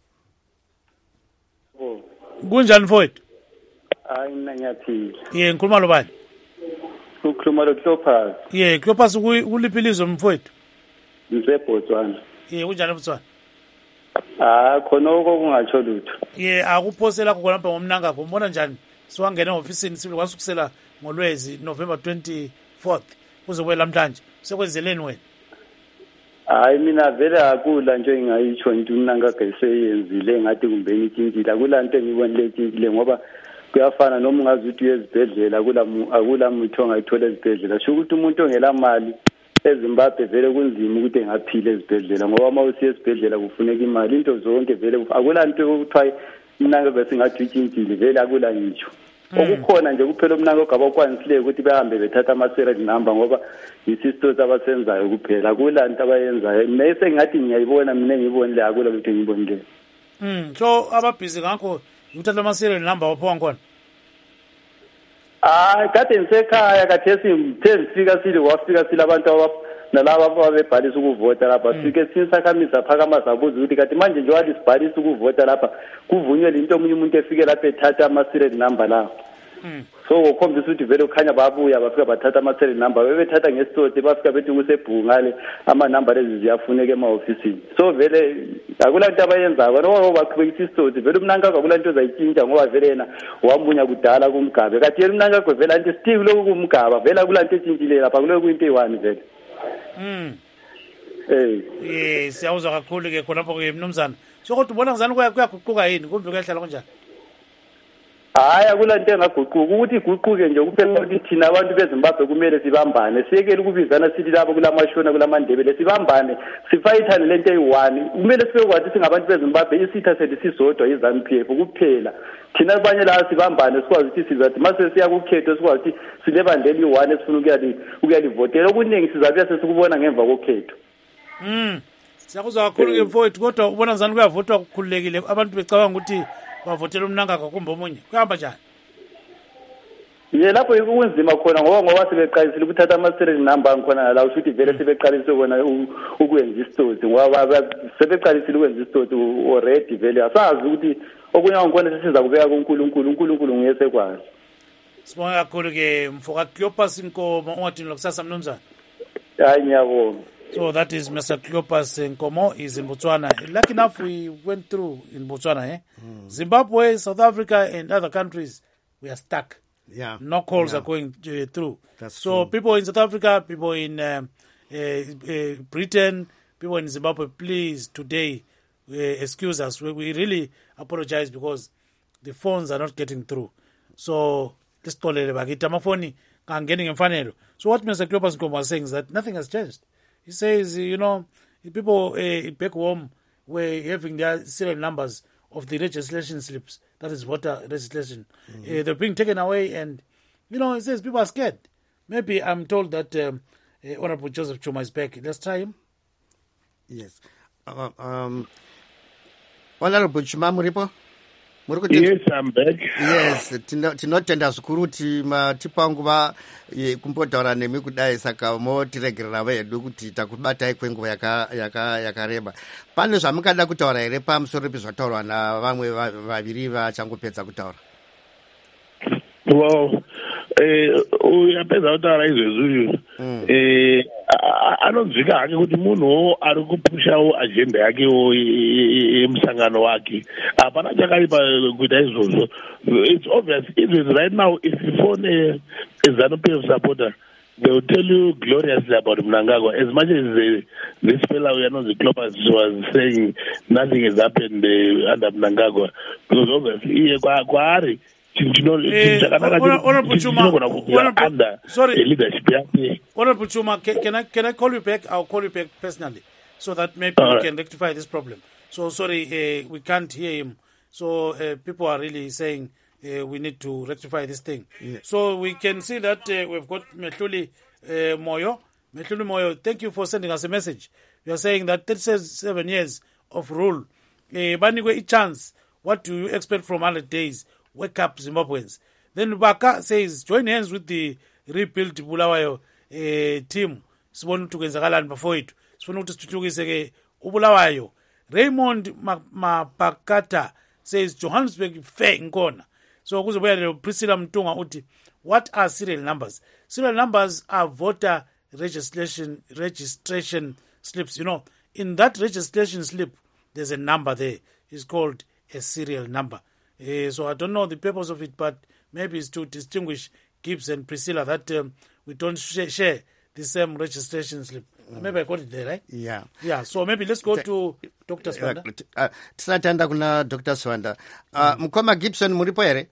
Kunjani mfowethu? Hayi mina ngiyaphila. Ngikhuluma lo bani? Ukhuluma lo Cleopas. Cleopas kuliphi ilizwe mfowethu? Ngisebotswana. Kunjani eBotswana? Khona okungatsho lutho. Akuphosela khona lapha ngomnangagwa. Umbona njani? Siwangena ofisini silikwazi ukusela ngoLwezi November 24th. Kuzobuya namhlanje. Sekwenzeleni wena? Hayi mina vele akula nje engayitsho nje umnangagwa eseyenzile ngathi kumbe ngitshintshile. Akula nto engibonile etshintshile ngoba kuyafana noma ungazi ukuthi uyezibhedlela akula muthi ongayithola ezibhedlela. Sho ukuthi umuntu ongela mali eZimbabwe vele kunzima ukuthi engaphila ezibhedlela ngoba uma usiya esibhedlela kufuneka imali, into zonke vele akula nto ukuthiwa umnangagwa singathi utshintshile, vele akula ngitsho. Okukhona nje kuphela umnangagwa abakwanisileyo ukuthi behambe bethatha ama-serial number ngoba yisistos abasenzayo kuphela, akula nto abayenzayo. Mina sengathi ngiyayibona, mina ngiyibonile, akula lutho engiyibonile. So ababhizi ngakho uthatha ama-serial number wapho wangkhona. Kade ngisekhaya kathesi ngifika sile wafika sile abantu nalabo ababebhalisa ukuvota lapha sike sisakhamisa phakama sabuza ukuthi kanti manje nje walisibhalisa ukuvota lapha kuvunywe into omunye umuntu efike lapha ethatha ama-serial number lawo. So ukhombisa ukuthi vele ukhanya babuya bafika bathatha ama-serial number bebethatha ngesitoti bafika bethi kusebhuku ngale ama-number lezi ziyafuneka ema-ofisini. So vele akulanto abayenzayo ngoba baqhubekisa isitoti vele umnankakho akulanto ozayitshintsha ngoba vele yena wamunya kudala kumgabe kanti yena umnankakho vele anti stick lokhu kumgaba vele akulanto etshintshile lapha kuloku kuyinto eyi-1 vele. Siyawuzwa kakhulu ke khonapho ke mnumzana. So kodwa ubona ngizani kuyaguquka yini kumbe kuyahlala kanjani? Hayi akulanto engaguquka ukuthi iguquke nje kuphela ukuthi thina abantu beZimbabwe kumele sibambane siyekele ukubizana sithi labo kulamashona kulamandebele sibambane sifayithane lento eyi-1 kumele sibe kwathi singabantu beZimbabwe isitha sethi sisodwa iZANU-PF kuphela thina abanye la sibambane sikwazi ukuthi sizathi mase siya kukhetho sikwazi ukuthi silebandela i-1 esifuna ukuyalivotela okuningi sizabuya sesikubona ngemva kokhetho. Siyakuzwa kakhulu ke mfowethu kodwa ubona ngizani kuyavotwa kukhululekile abantu becabanga ukuthi bavotela umnankakho kumbe omunye kuhamba njani? Lapho kunzima khona ngoba sebeqalisile ukuthatha ama-serial number ngikhona la usho ukuthi vele sebeqalisile kona ukwenza isitoti ngoba sebeqalisile ukwenza isitoti already vele asazi ukuthi okunye ngikhona sesiza kubeka kuNkulunkulu nguye sekwazi. Sibonga kakhulu ke mfoka Cleopas Nkomo ungathini lokusasa mnumzana. Hayi ngiyabonga. So that is Mr. Cleopas Nkomo is in Botswana. Lucky enough we went through in Botswana, Zimbabwe, South Africa and other countries, we are stuck. Yeah. No calls are going through. That's so true. People in South Africa, people in Britain, people in Zimbabwe, please today excuse us. We really apologize because the phones are not getting through. So let's call it back. Itamafoni can getting in fanelo. So what Mr. Cleopas Nkomo was saying is that nothing has changed. He says, people back home were having their serial numbers of the registration slips. That is voter registration. They're being taken away, and he says people are scared. Maybe I'm told that Honorable Joseph Chuma is back. Let's try him. Yes. Honorable Chuma Muripo? Yes, I'm back. Yes, tinotenda zvikuru kuti matipa nguva kumbotaura nemi kudai saka motiregerera vedu kuti takubatai kwenguva yakareba. Pane zvamungada kutaura here pamusoro pezvataurwa navamwe vaviri vachangopedza kutaura? Well, uyapedza kutaura izvezvi anonzwika hake kuti munhuwo ari kupushawo ajenda yakewo yemusangano wake hapana chakaipa kuita izvozvo. It's obvious even right now if you phone a ZANU-PF supporter they will tell you gloriously about Mnangagwa. As much as this fellow anonzi Cleopas was saying nothing has happened under Mnangagwa, because obviously kwaari Honorable Chuma, can I call you back? I'll call you back personally so that maybe we can rectify this problem. So sorry, we can't hear him. So people are really saying we need to rectify this thing. Yeah. So we can see that we've got Mehluli Moyo. Mehluli Moyo, thank you for sending us a message. You are saying that 37 years of rule. Banigwe a chance. What do you expect from 100 days? Wake up, Zimbabweans. Then Baka says, join hands with the rebuilt Bulawayo team. Sibonu tugenzakalani before it. Sibonu tututukise Bulawayo. Raymond Mapakata says, Johannesburg fair nkona. So kuzobuya Priscilla Mtunga uti, what are serial numbers? Serial numbers are voter registration slips. In that registration slip, there's a number there. It's called a serial number. So I don't know the purpose of it, but maybe it's to distinguish Gibbs and Priscilla that we don't share the same registration slip. Maybe I got it there, right? Yeah. Yeah, so maybe let's go to Dr. Swanda. Tisatanda kuna Dr. Swanda. Mkoma Gibson muripo here?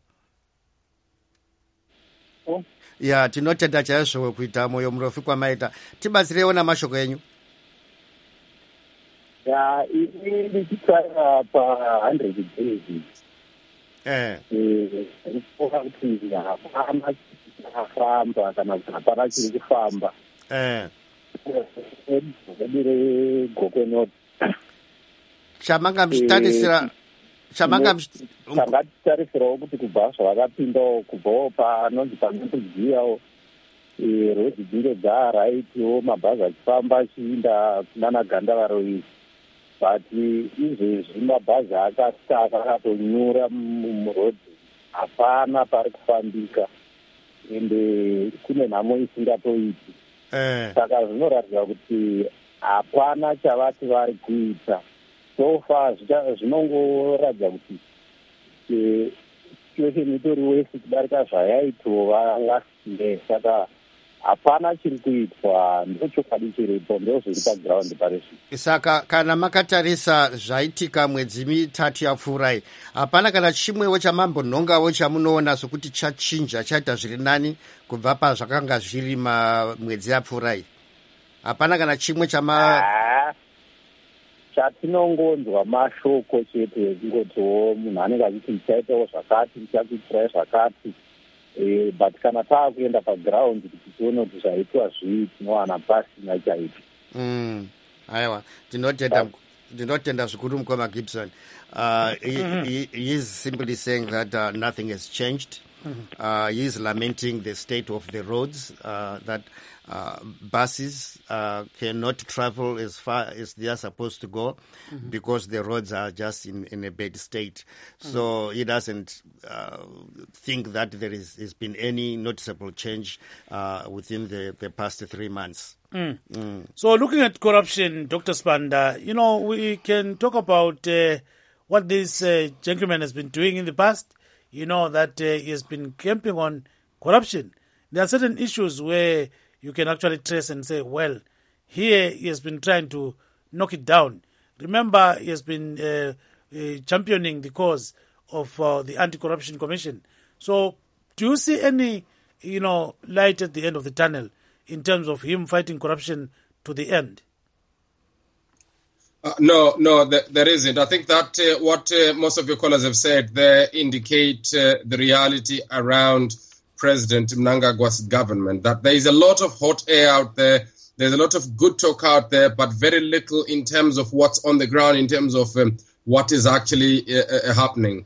Yeah, tinotenda chaizvo kuita moyo murofi kwamaita. Tibatsirewo mashoko enyu. Yeah, ndichitsvaka pa100 days. Kuona kuti hafamba kana kuti hapana chiri kufamba. Chamanga muchitarisira tanga titarisirawo kuti kubva zvavakapindawo kubvawo panonzi panoziyawo rodzi dzinge dzaraitiwo mabhazi achifamba achiinda kunana Gandavaro izvi but izvezvi mabhazi akastaka akatonyura murodzi hapana pari kufambika ende kune nhamo isingatoiti saka zvinoratidza kuti hapana chavati vari kuita so far zvinongoratidza kuti situation itori wese kudarika zvayaitova last year saka hapana chiri kuitwa ndochokwadi chiripo ndozviri paground parizvi. Saka kana makatarisa zvaitika mwedzi mitatu yapfuurai, hapana kana chimwewo chamambonhongawo chamunoona sokuti chachinja chaita zviri nani kubva pazvakanga zviri mwedzi yapfuurai? Hapana kana chimwe chatinongonzwa mashoko chete ekungotiwo munhu anenge achiti ndichaitawo zvakati ndichakuitirai zvakati but kana taakuenda paground kuti tione kuti zvaitwa zvii tinowana pasina chaiti. Aiwa, ndinotenda zvikuru mukoma Gibson. He is simply saying that nothing has changed. He is lamenting the state of the roads, that buses cannot travel as far as they are supposed to go because the roads are just in a bad state. So he doesn't think that there has been any noticeable change within the past 3 months. So looking at corruption, Dr. Sibanda, we can talk about what this gentleman has been doing in the past. That he has been camping on corruption. There are certain issues where you can actually trace and say, well, here he has been trying to knock it down. Remember, he has been championing the cause of the Anti-Corruption Commission. So do you see any, light at the end of the tunnel in terms of him fighting corruption to the end? No, there isn't. I think that what most of your callers have said there indicate the reality around President Mnangagwa's government, that there is a lot of hot air out there, there's a lot of good talk out there, but very little in terms of what's on the ground, in terms of what is actually happening.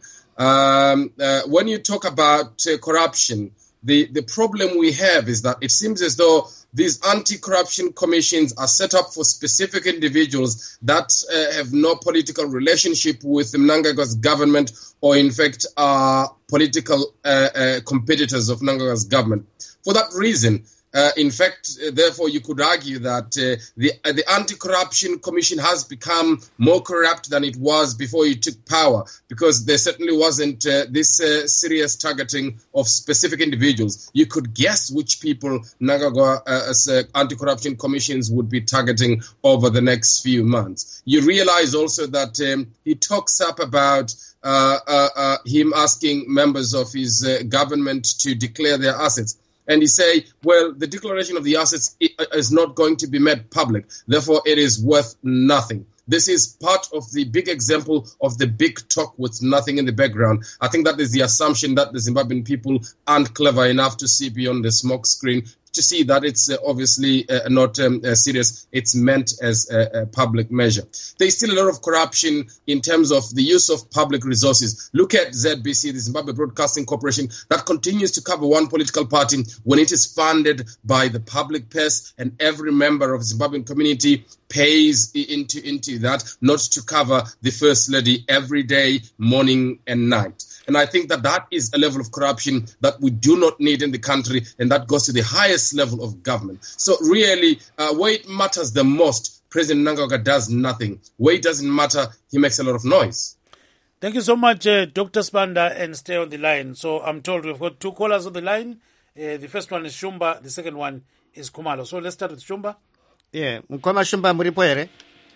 When you talk about corruption, the problem we have is that it seems as though these anti-corruption commissions are set up for specific individuals that have no political relationship with Mnangagwa's government, or in fact are political competitors of Mnangagwa's government. For that reason, in fact, therefore, you could argue that the Anti-Corruption Commission has become more corrupt than it was before he took power, because there certainly wasn't this serious targeting of specific individuals. You could guess which people Mnangagwa's Anti-Corruption Commissions would be targeting over the next few months. You realize also that he talks up about him asking members of his government to declare their assets. And he say, well, the declaration of the assets is not going to be made public. Therefore, it is worth nothing. This is part of the big example of the big talk with nothing in the background. I think that is the assumption that the Zimbabwean people aren't clever enough to see beyond the smoke screen, to see that it's obviously not serious. It's meant as a public measure. There's still a lot of corruption in terms of the use of public resources. Look at ZBC, the Zimbabwe Broadcasting Corporation, that continues to cover one political party when it is funded by the public purse, and every member of the Zimbabwean community pays into that, not to cover the First Lady every day, morning and night. And I think that is a level of corruption that we do not need in the country, and that goes to the highest level of government. So really, where it matters the most, President Mnangagwa does nothing. Where it doesn't matter, he makes a lot of noise. Thank you so much, Dr. Sibanda, and stay on the line. So I'm told we've got 2 callers on the line. The first one is Shumba, the second one is Kumalo. So let's start with Shumba. Yeah, Mkoma Shumba muripo here?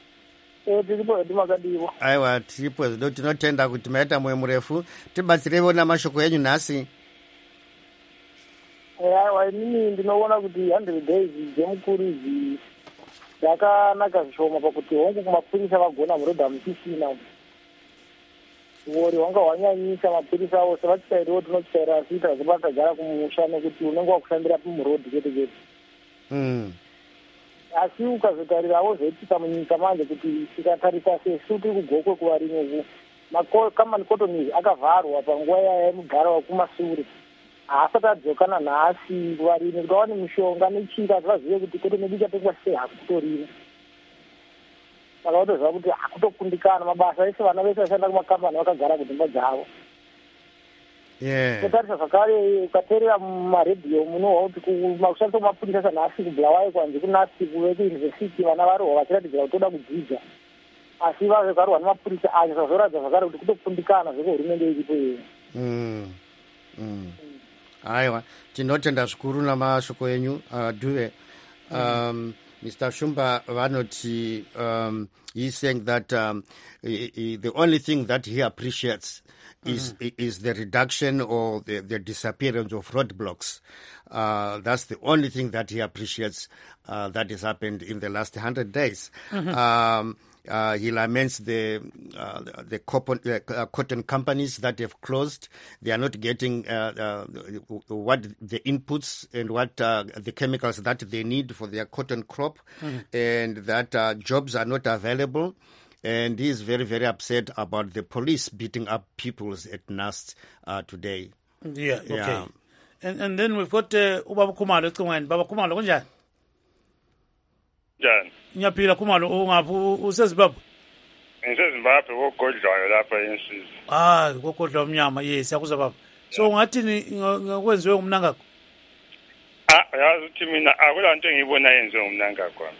Aiwa, tiripo, tinotenda kuti maita moyo murefu. Tibatsirevo na mashoko yenyu nhasi. Aiwa, inini ndinoona kuti 100 days dzemukuru idzi dzakanaka zvishoma pakuti hongu kumapurisa vagona murodha muchisina. Vori wanga wanyanyisa mapurisa avo sevatyairiwo tinotyaira asi tazobasagara kumusha nekuti unenge wakushandira murodhi chete chete. Asi ukazotarirawo zvoitika munyika manje kuti tikatarisa sesu tiri kugokwe kuva rimweku makamani cotton akavharwa panguva yemugara wekumashure haasati adzokana nhasi varimi kuti vawane mishonga nechira kuti vazive kuti cotton yedu ichatengwa sei hakutorina. Saka votoziva kuti hakutokundikana, mabasa ese vana vese vachienda kumakambani vakagara kudzimba dzavo. Kutarisa zvakare ukateerera mumaredhiyo munohwa kuti kushandisa mapurisa sanhasi kubulawayo kwanze kunasi kuve kuyunivhesiti vana varohwa vachiratidzira kuti toda kudzidza, asi vazvegarwa nemapurisa acho zvazoratidza zvakare kuti kutokundikana zvekuhurumende iripo iyo. Aiwa, tinotenda zvikuru namashoko enyu Duve. Mr. Shumba vanoti he's saying that the only thing that he appreciates is the reduction or the disappearance of roadblocks. That's the only thing that he appreciates that has happened in the last 100 days. He laments the cotton companies that have closed. They are not getting what the inputs and what the chemicals that they need for their cotton crop, and that jobs are not available. And he is very, very upset about the police beating up people at NAST today. Yeah, okay. And then we've got Ubaba Khumalo. Baba Khumalo, kunjani? Njani? Ngiyaphila Khumalo, ungaphi useZimbabwe? NgiseZimbabwe kogodlayo lapha eNsizi. Kogodla omnyama, yes, yakuzwa baba. So ngathini ngakwenziwe ngumnangagwa? Yazi ukuthi mina akulanto engiyibona yenziwe ngumnangagwa.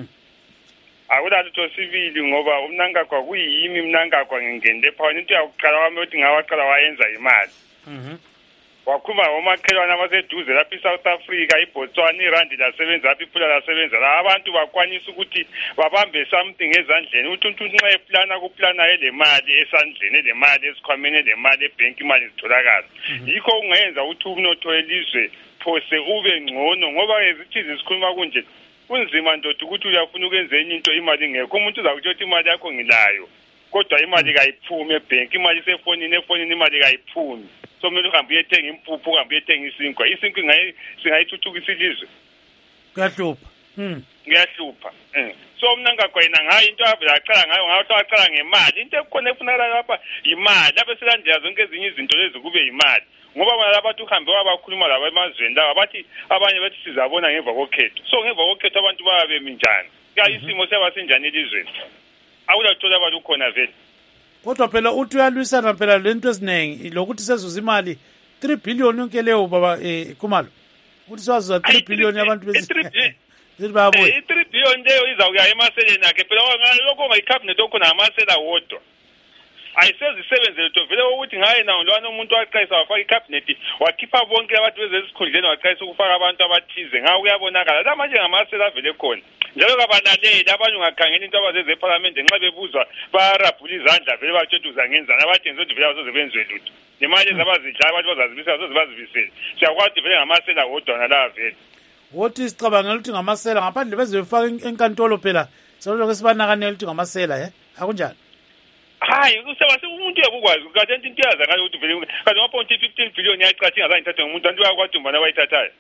Akulalutho sibili ngoba umnangagwa kuyimi mnangagwa ngingende phakathi into yakuqala wami ukuthi ngawaqala wayenza imali. Wakhuma omakhelwane abaseduze lapha eSouth Africa, iBotswana, iRandi lasebenza lapha, iPula lasebenza la, abantu bakwanisa ukuthi babambe something ezandleni ukuthi unxe plana kuplana ele mali esandleni, ele mali esikhwameni, ele mali ebank, imali zitholakala. Yikho ungenza ukuthi umnotho welizwe phose ube ngcono ngoba ezithi zisikhuluma kunje kunzima ndoda ukuthi uyafuna ukwenza enye into imali ngekho. Umuntu uzakuthi uthi imali yakho ngilayo kodwa imali kayiphumi ebank, imali isefonini, efonini imali kayiphumi. So kumele uhambe uyethenga impuphu, uhambe uyethenga isinkwa. Isinkwa singayithuthukisa ilizwe. Kuyahlupha. Kuyahlupha. So umnangagwa yena ngayo into avela aqala ngayo, ngathi aqala ngemali. Into ekhona efunakala lapha imali. Lapha selandela zonke ezinye izinto lezi kube imali. Ngoba bona labantu uhambe wabakhuluma laba emazweni lawa bathi abanye bathi sizabona ngemva kokhetho. So ngemva kokhetho abantu babe minjani? Isimo sebasenjani elizweni? Awulathola abantu ukhona vele. Kodwa phela uthi uyalwisana phela lento eziningi lokuthi sezuza imali 3 billion yonke leyo baba Khumalo. Uthi sezuza 3 billion abantu bezi. Zibabuye. 3 billion leyo izawuya emaseleni akhe phela lokho ngayicabinet okhona amasela wodwa. Ayisezisebenzele to vele ukuthi ngaye nawo lwana umuntu waqayisa wafaka icabinet wakhipha bonke abantu bezesikhundleni waqayisa ukufaka abantu abathize ngawo uyabonakala la manje ngamasela vele khona. Njalo kabalaleli abanye ungakhangela into abazenze eParliament nxa bebuzwa bayarabhula izandla vele batshotuza ngenzana abathenze ukuthi vele bazozebenzwe lutho. Nemali ezabazidla abantu bazazibisa bazozibazibisela. Siyakwazi vele ngamasela wodwa nala vele. Wothi sicabangela ukuthi ngamasela ngaphandle bezefaka enkantolo phela. Salokho sibanakanela ukuthi ngamasela akunjani? Hayi usebase umuntu uyabukwazi kanti into yaza ngalo ukuthi vele kanti ngaphonti 15 billion yayicathi ingazayithatha ngumuntu antu yakwaDumba nabayithathayo.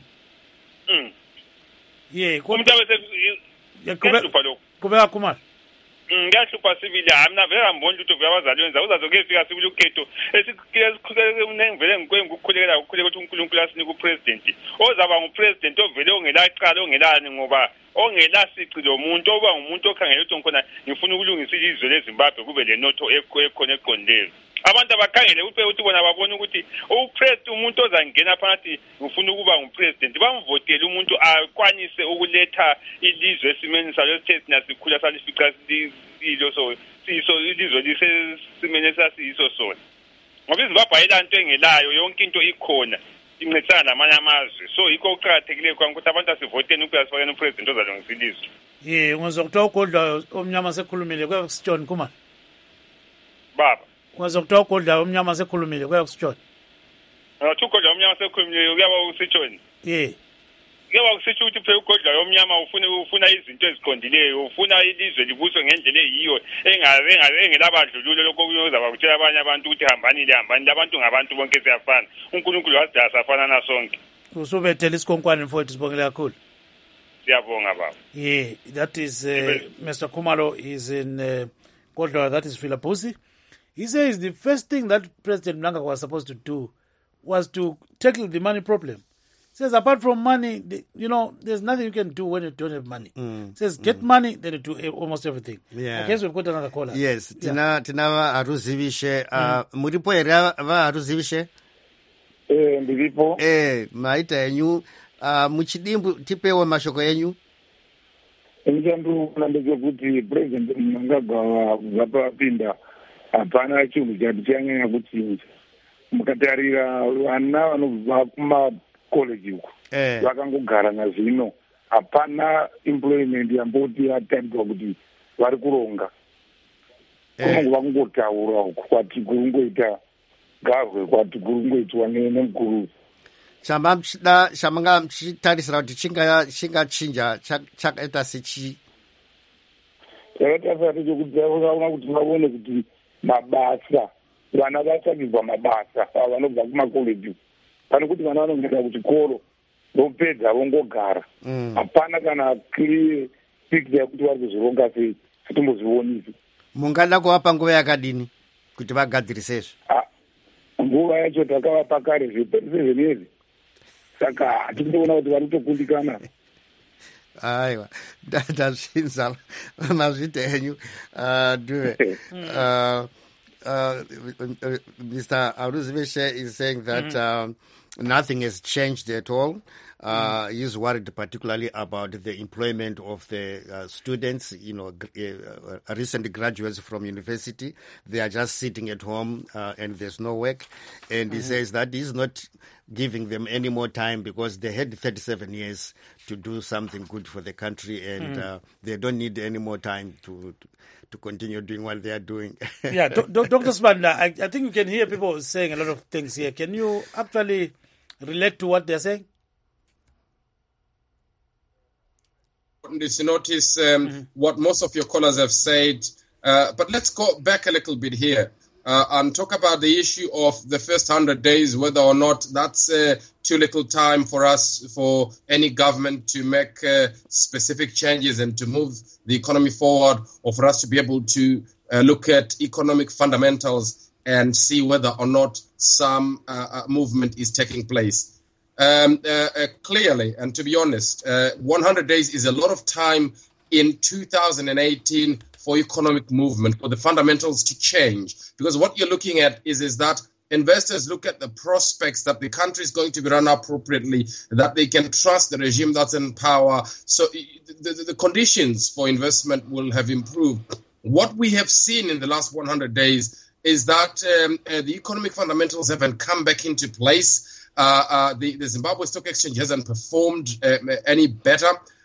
Yeah, umuntu abese kubeka Khumalo. Ngiyahlupha sibili mina vele ngibona ukuthi vele abazali wenza uzazokufika sibili ukhetho esikhuleke unengivele ngikukhulekela ukuthi uNkulunkulu asinika upresident ozaba ngupresident ovele ongelaqala ongelani ngoba ongelasici lo muntu oba ngumuntu okhangela ukuthi ngkhona ngifuna ukulungisa ilizwe leZimbabwe kube lenotho ekhona eqondile. Abantu abakhangele ukuthi bona babona ukuthi upresident umuntu ozangena phakathi ufuna ukuba ngupresident bamvotele umuntu akwanise ukuletha ilizwe esimeni salo esithina sikhula salifica ilo so ilizwe lisesimeni sasiyiso sona. Ngoba iZimbabwe ayilanto engelayo yonke into ikhona incetsana namanye amazwe. So yikho uqhakathekile ukuthi abantu asivoteni ukuthi asifakeni upresident ozalungisa ilizwe. Ungazwa kuthiwa ugodla omnyama sekhulumile kwekusitshoni Khumalo. Baba Ungazwa kuthiwa ugodla omnyama sekhulumile kwekusitshoni. Ugodla omnyama sekhulumile kuyaba usitshoni. Kuyaba kusitsho ukuthi phela ugodla omnyama ufuna izinto eziqondileyo, ufuna ilizwe libuswe ngendlela eyiyo engelabadlululo lokho kuyozaba kutshela abanye abantu ukuthi hambani abantu ngabantu bonke siyafana. uNkulunkulu wasidala safana nasonke. Usubethela isikhonkwane mfowethu sibongela kakhulu. Siyabonga baba. That is Mr. Khumalo is in Godla, that is Philabusi. He says the first thing that President Mnangagwa was supposed to do was to tackle the money problem. He says apart from money, there's nothing you can do when you don't have money. He says get money, then you do almost everything. Yeah. I guess we've got another caller. Yes, tina vaharuzivishe. Muripo here vaharuzivishe? Ndiripo. Maita yenyu muchidimbu tipewo mashoko yenyu. Ndichandoona ndechekuti President Mnangagwa kubva papinda hapana chinhu chati chanyanya kuchinja. Mukatarira vana vanobva kumakoleji uko vakangogara nazvino hapana employment yamboti yataridwa kuti vari kuronga. Kunongova kungotaura uko kwati kurungoita garwe kwati kurungoitwa nemukuru. Chamanga mchitarisira kuti chingachinja chakaita sechi. Chakaita sechekuti vakaona kuti vaone kuti mabasa vana vatsvagirwa mabasa vanobva kumakoleji pane kuti vana vanongoenda kuchikoro vopedza vongogara hapana kana clear picture yekuti vari kuzvironga sei sitimbozvionisi. Mungada kuvapa nguva yakadini kuti vagadzirise izvo? Nguva yacho takavapa kare zve7 saka hatindoona kuti vari kutokundikana. Aiwa, ndazvinza mazvita henyu duve. Mr. Aruziveshe is saying that nothing has changed at all. He's worried particularly about the employment of the students, recent graduates from university. They are just sitting at home and there's no work. And he says that he's not giving them any more time because they had 37 years to do something good for the country and they don't need any more time to continue doing what they are doing. Yeah, Dr. Sibanda, I think you can hear people saying a lot of things here. Can you actually relate to what they're saying? Is to notice what most of your callers have said, but let's go back a little bit here and talk about the issue of the first 100 days, whether or not that's too little time for us, for any government to make specific changes and to move the economy forward, or for us to be able to look at economic fundamentals and see whether or not some movement is taking place. Clearly, and to be honest, 100 days is a lot of time in 2018 for economic movement, for the fundamentals to change. Because what you're looking at is that investors look at the prospects that the country is going to be run appropriately, that they can trust the regime that's in power. So the conditions for investment will have improved. What we have seen in the last 100 days is that the economic fundamentals haven't come back into place. The Zimbabwe Stock Exchange hasn't performed any better.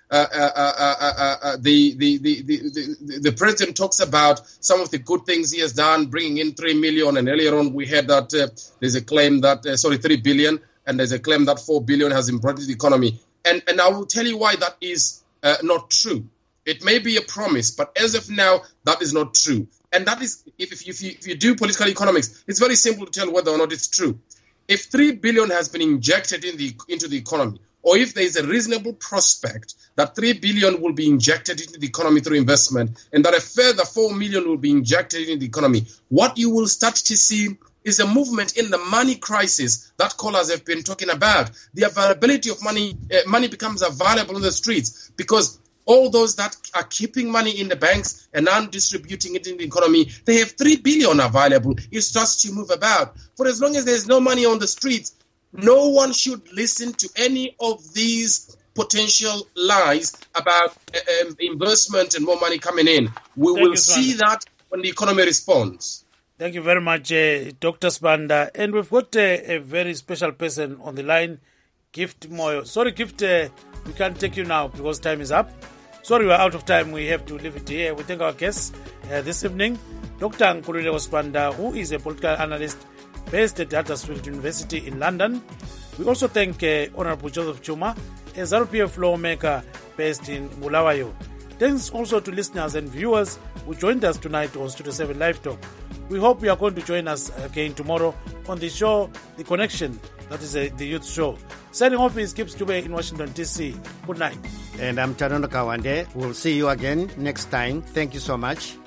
The president talks about some of the good things he has done, bringing in 3 million, and earlier on we heard that there's a claim that 3 billion, and there's a claim that 4 billion has improved the economy. And I will tell you why that is not true. It may be a promise, but as of now, that is not true. And that is, if you do political economics, it's very simple to tell whether or not it's true. If 3 billion has been injected into the economy, or if there is a reasonable prospect that 3 billion will be injected into the economy through investment, and that a further 4 million will be injected into the economy, what you will start to see is a movement in the money crisis that callers have been talking about. The availability of money becomes available on the streets because all those that are keeping money in the banks and aren't distributing it in the economy, they have 3 billion available. It starts to move about. For as long as there's no money on the streets, no one should listen to any of these potential lies about investment and more money coming in. We will see that when the economy responds. Thank you very much, Dr. Sibanda. And we've got a very special person on the line, Gift Moyo. Sorry, Gift, we can't take you now because time is up. Sorry, we're out of time. We have to leave it here. We thank our guests this evening, Dr. Nkululeko Sibanda, who is a political analyst based at Huddersfield University in London. We also thank Honorable Joseph Chuma, a ZANU-PF lawmaker based in Bulawayo. Thanks also to listeners and viewers who joined us tonight on Studio 7 Live Talk. We hope you are going to join us again tomorrow on the show, The Connection, that is the youth show. Signing off is Gibbs Dube in Washington, D.C. Good night. And I'm Tanono Kawande. We'll see you again next time. Thank you so much.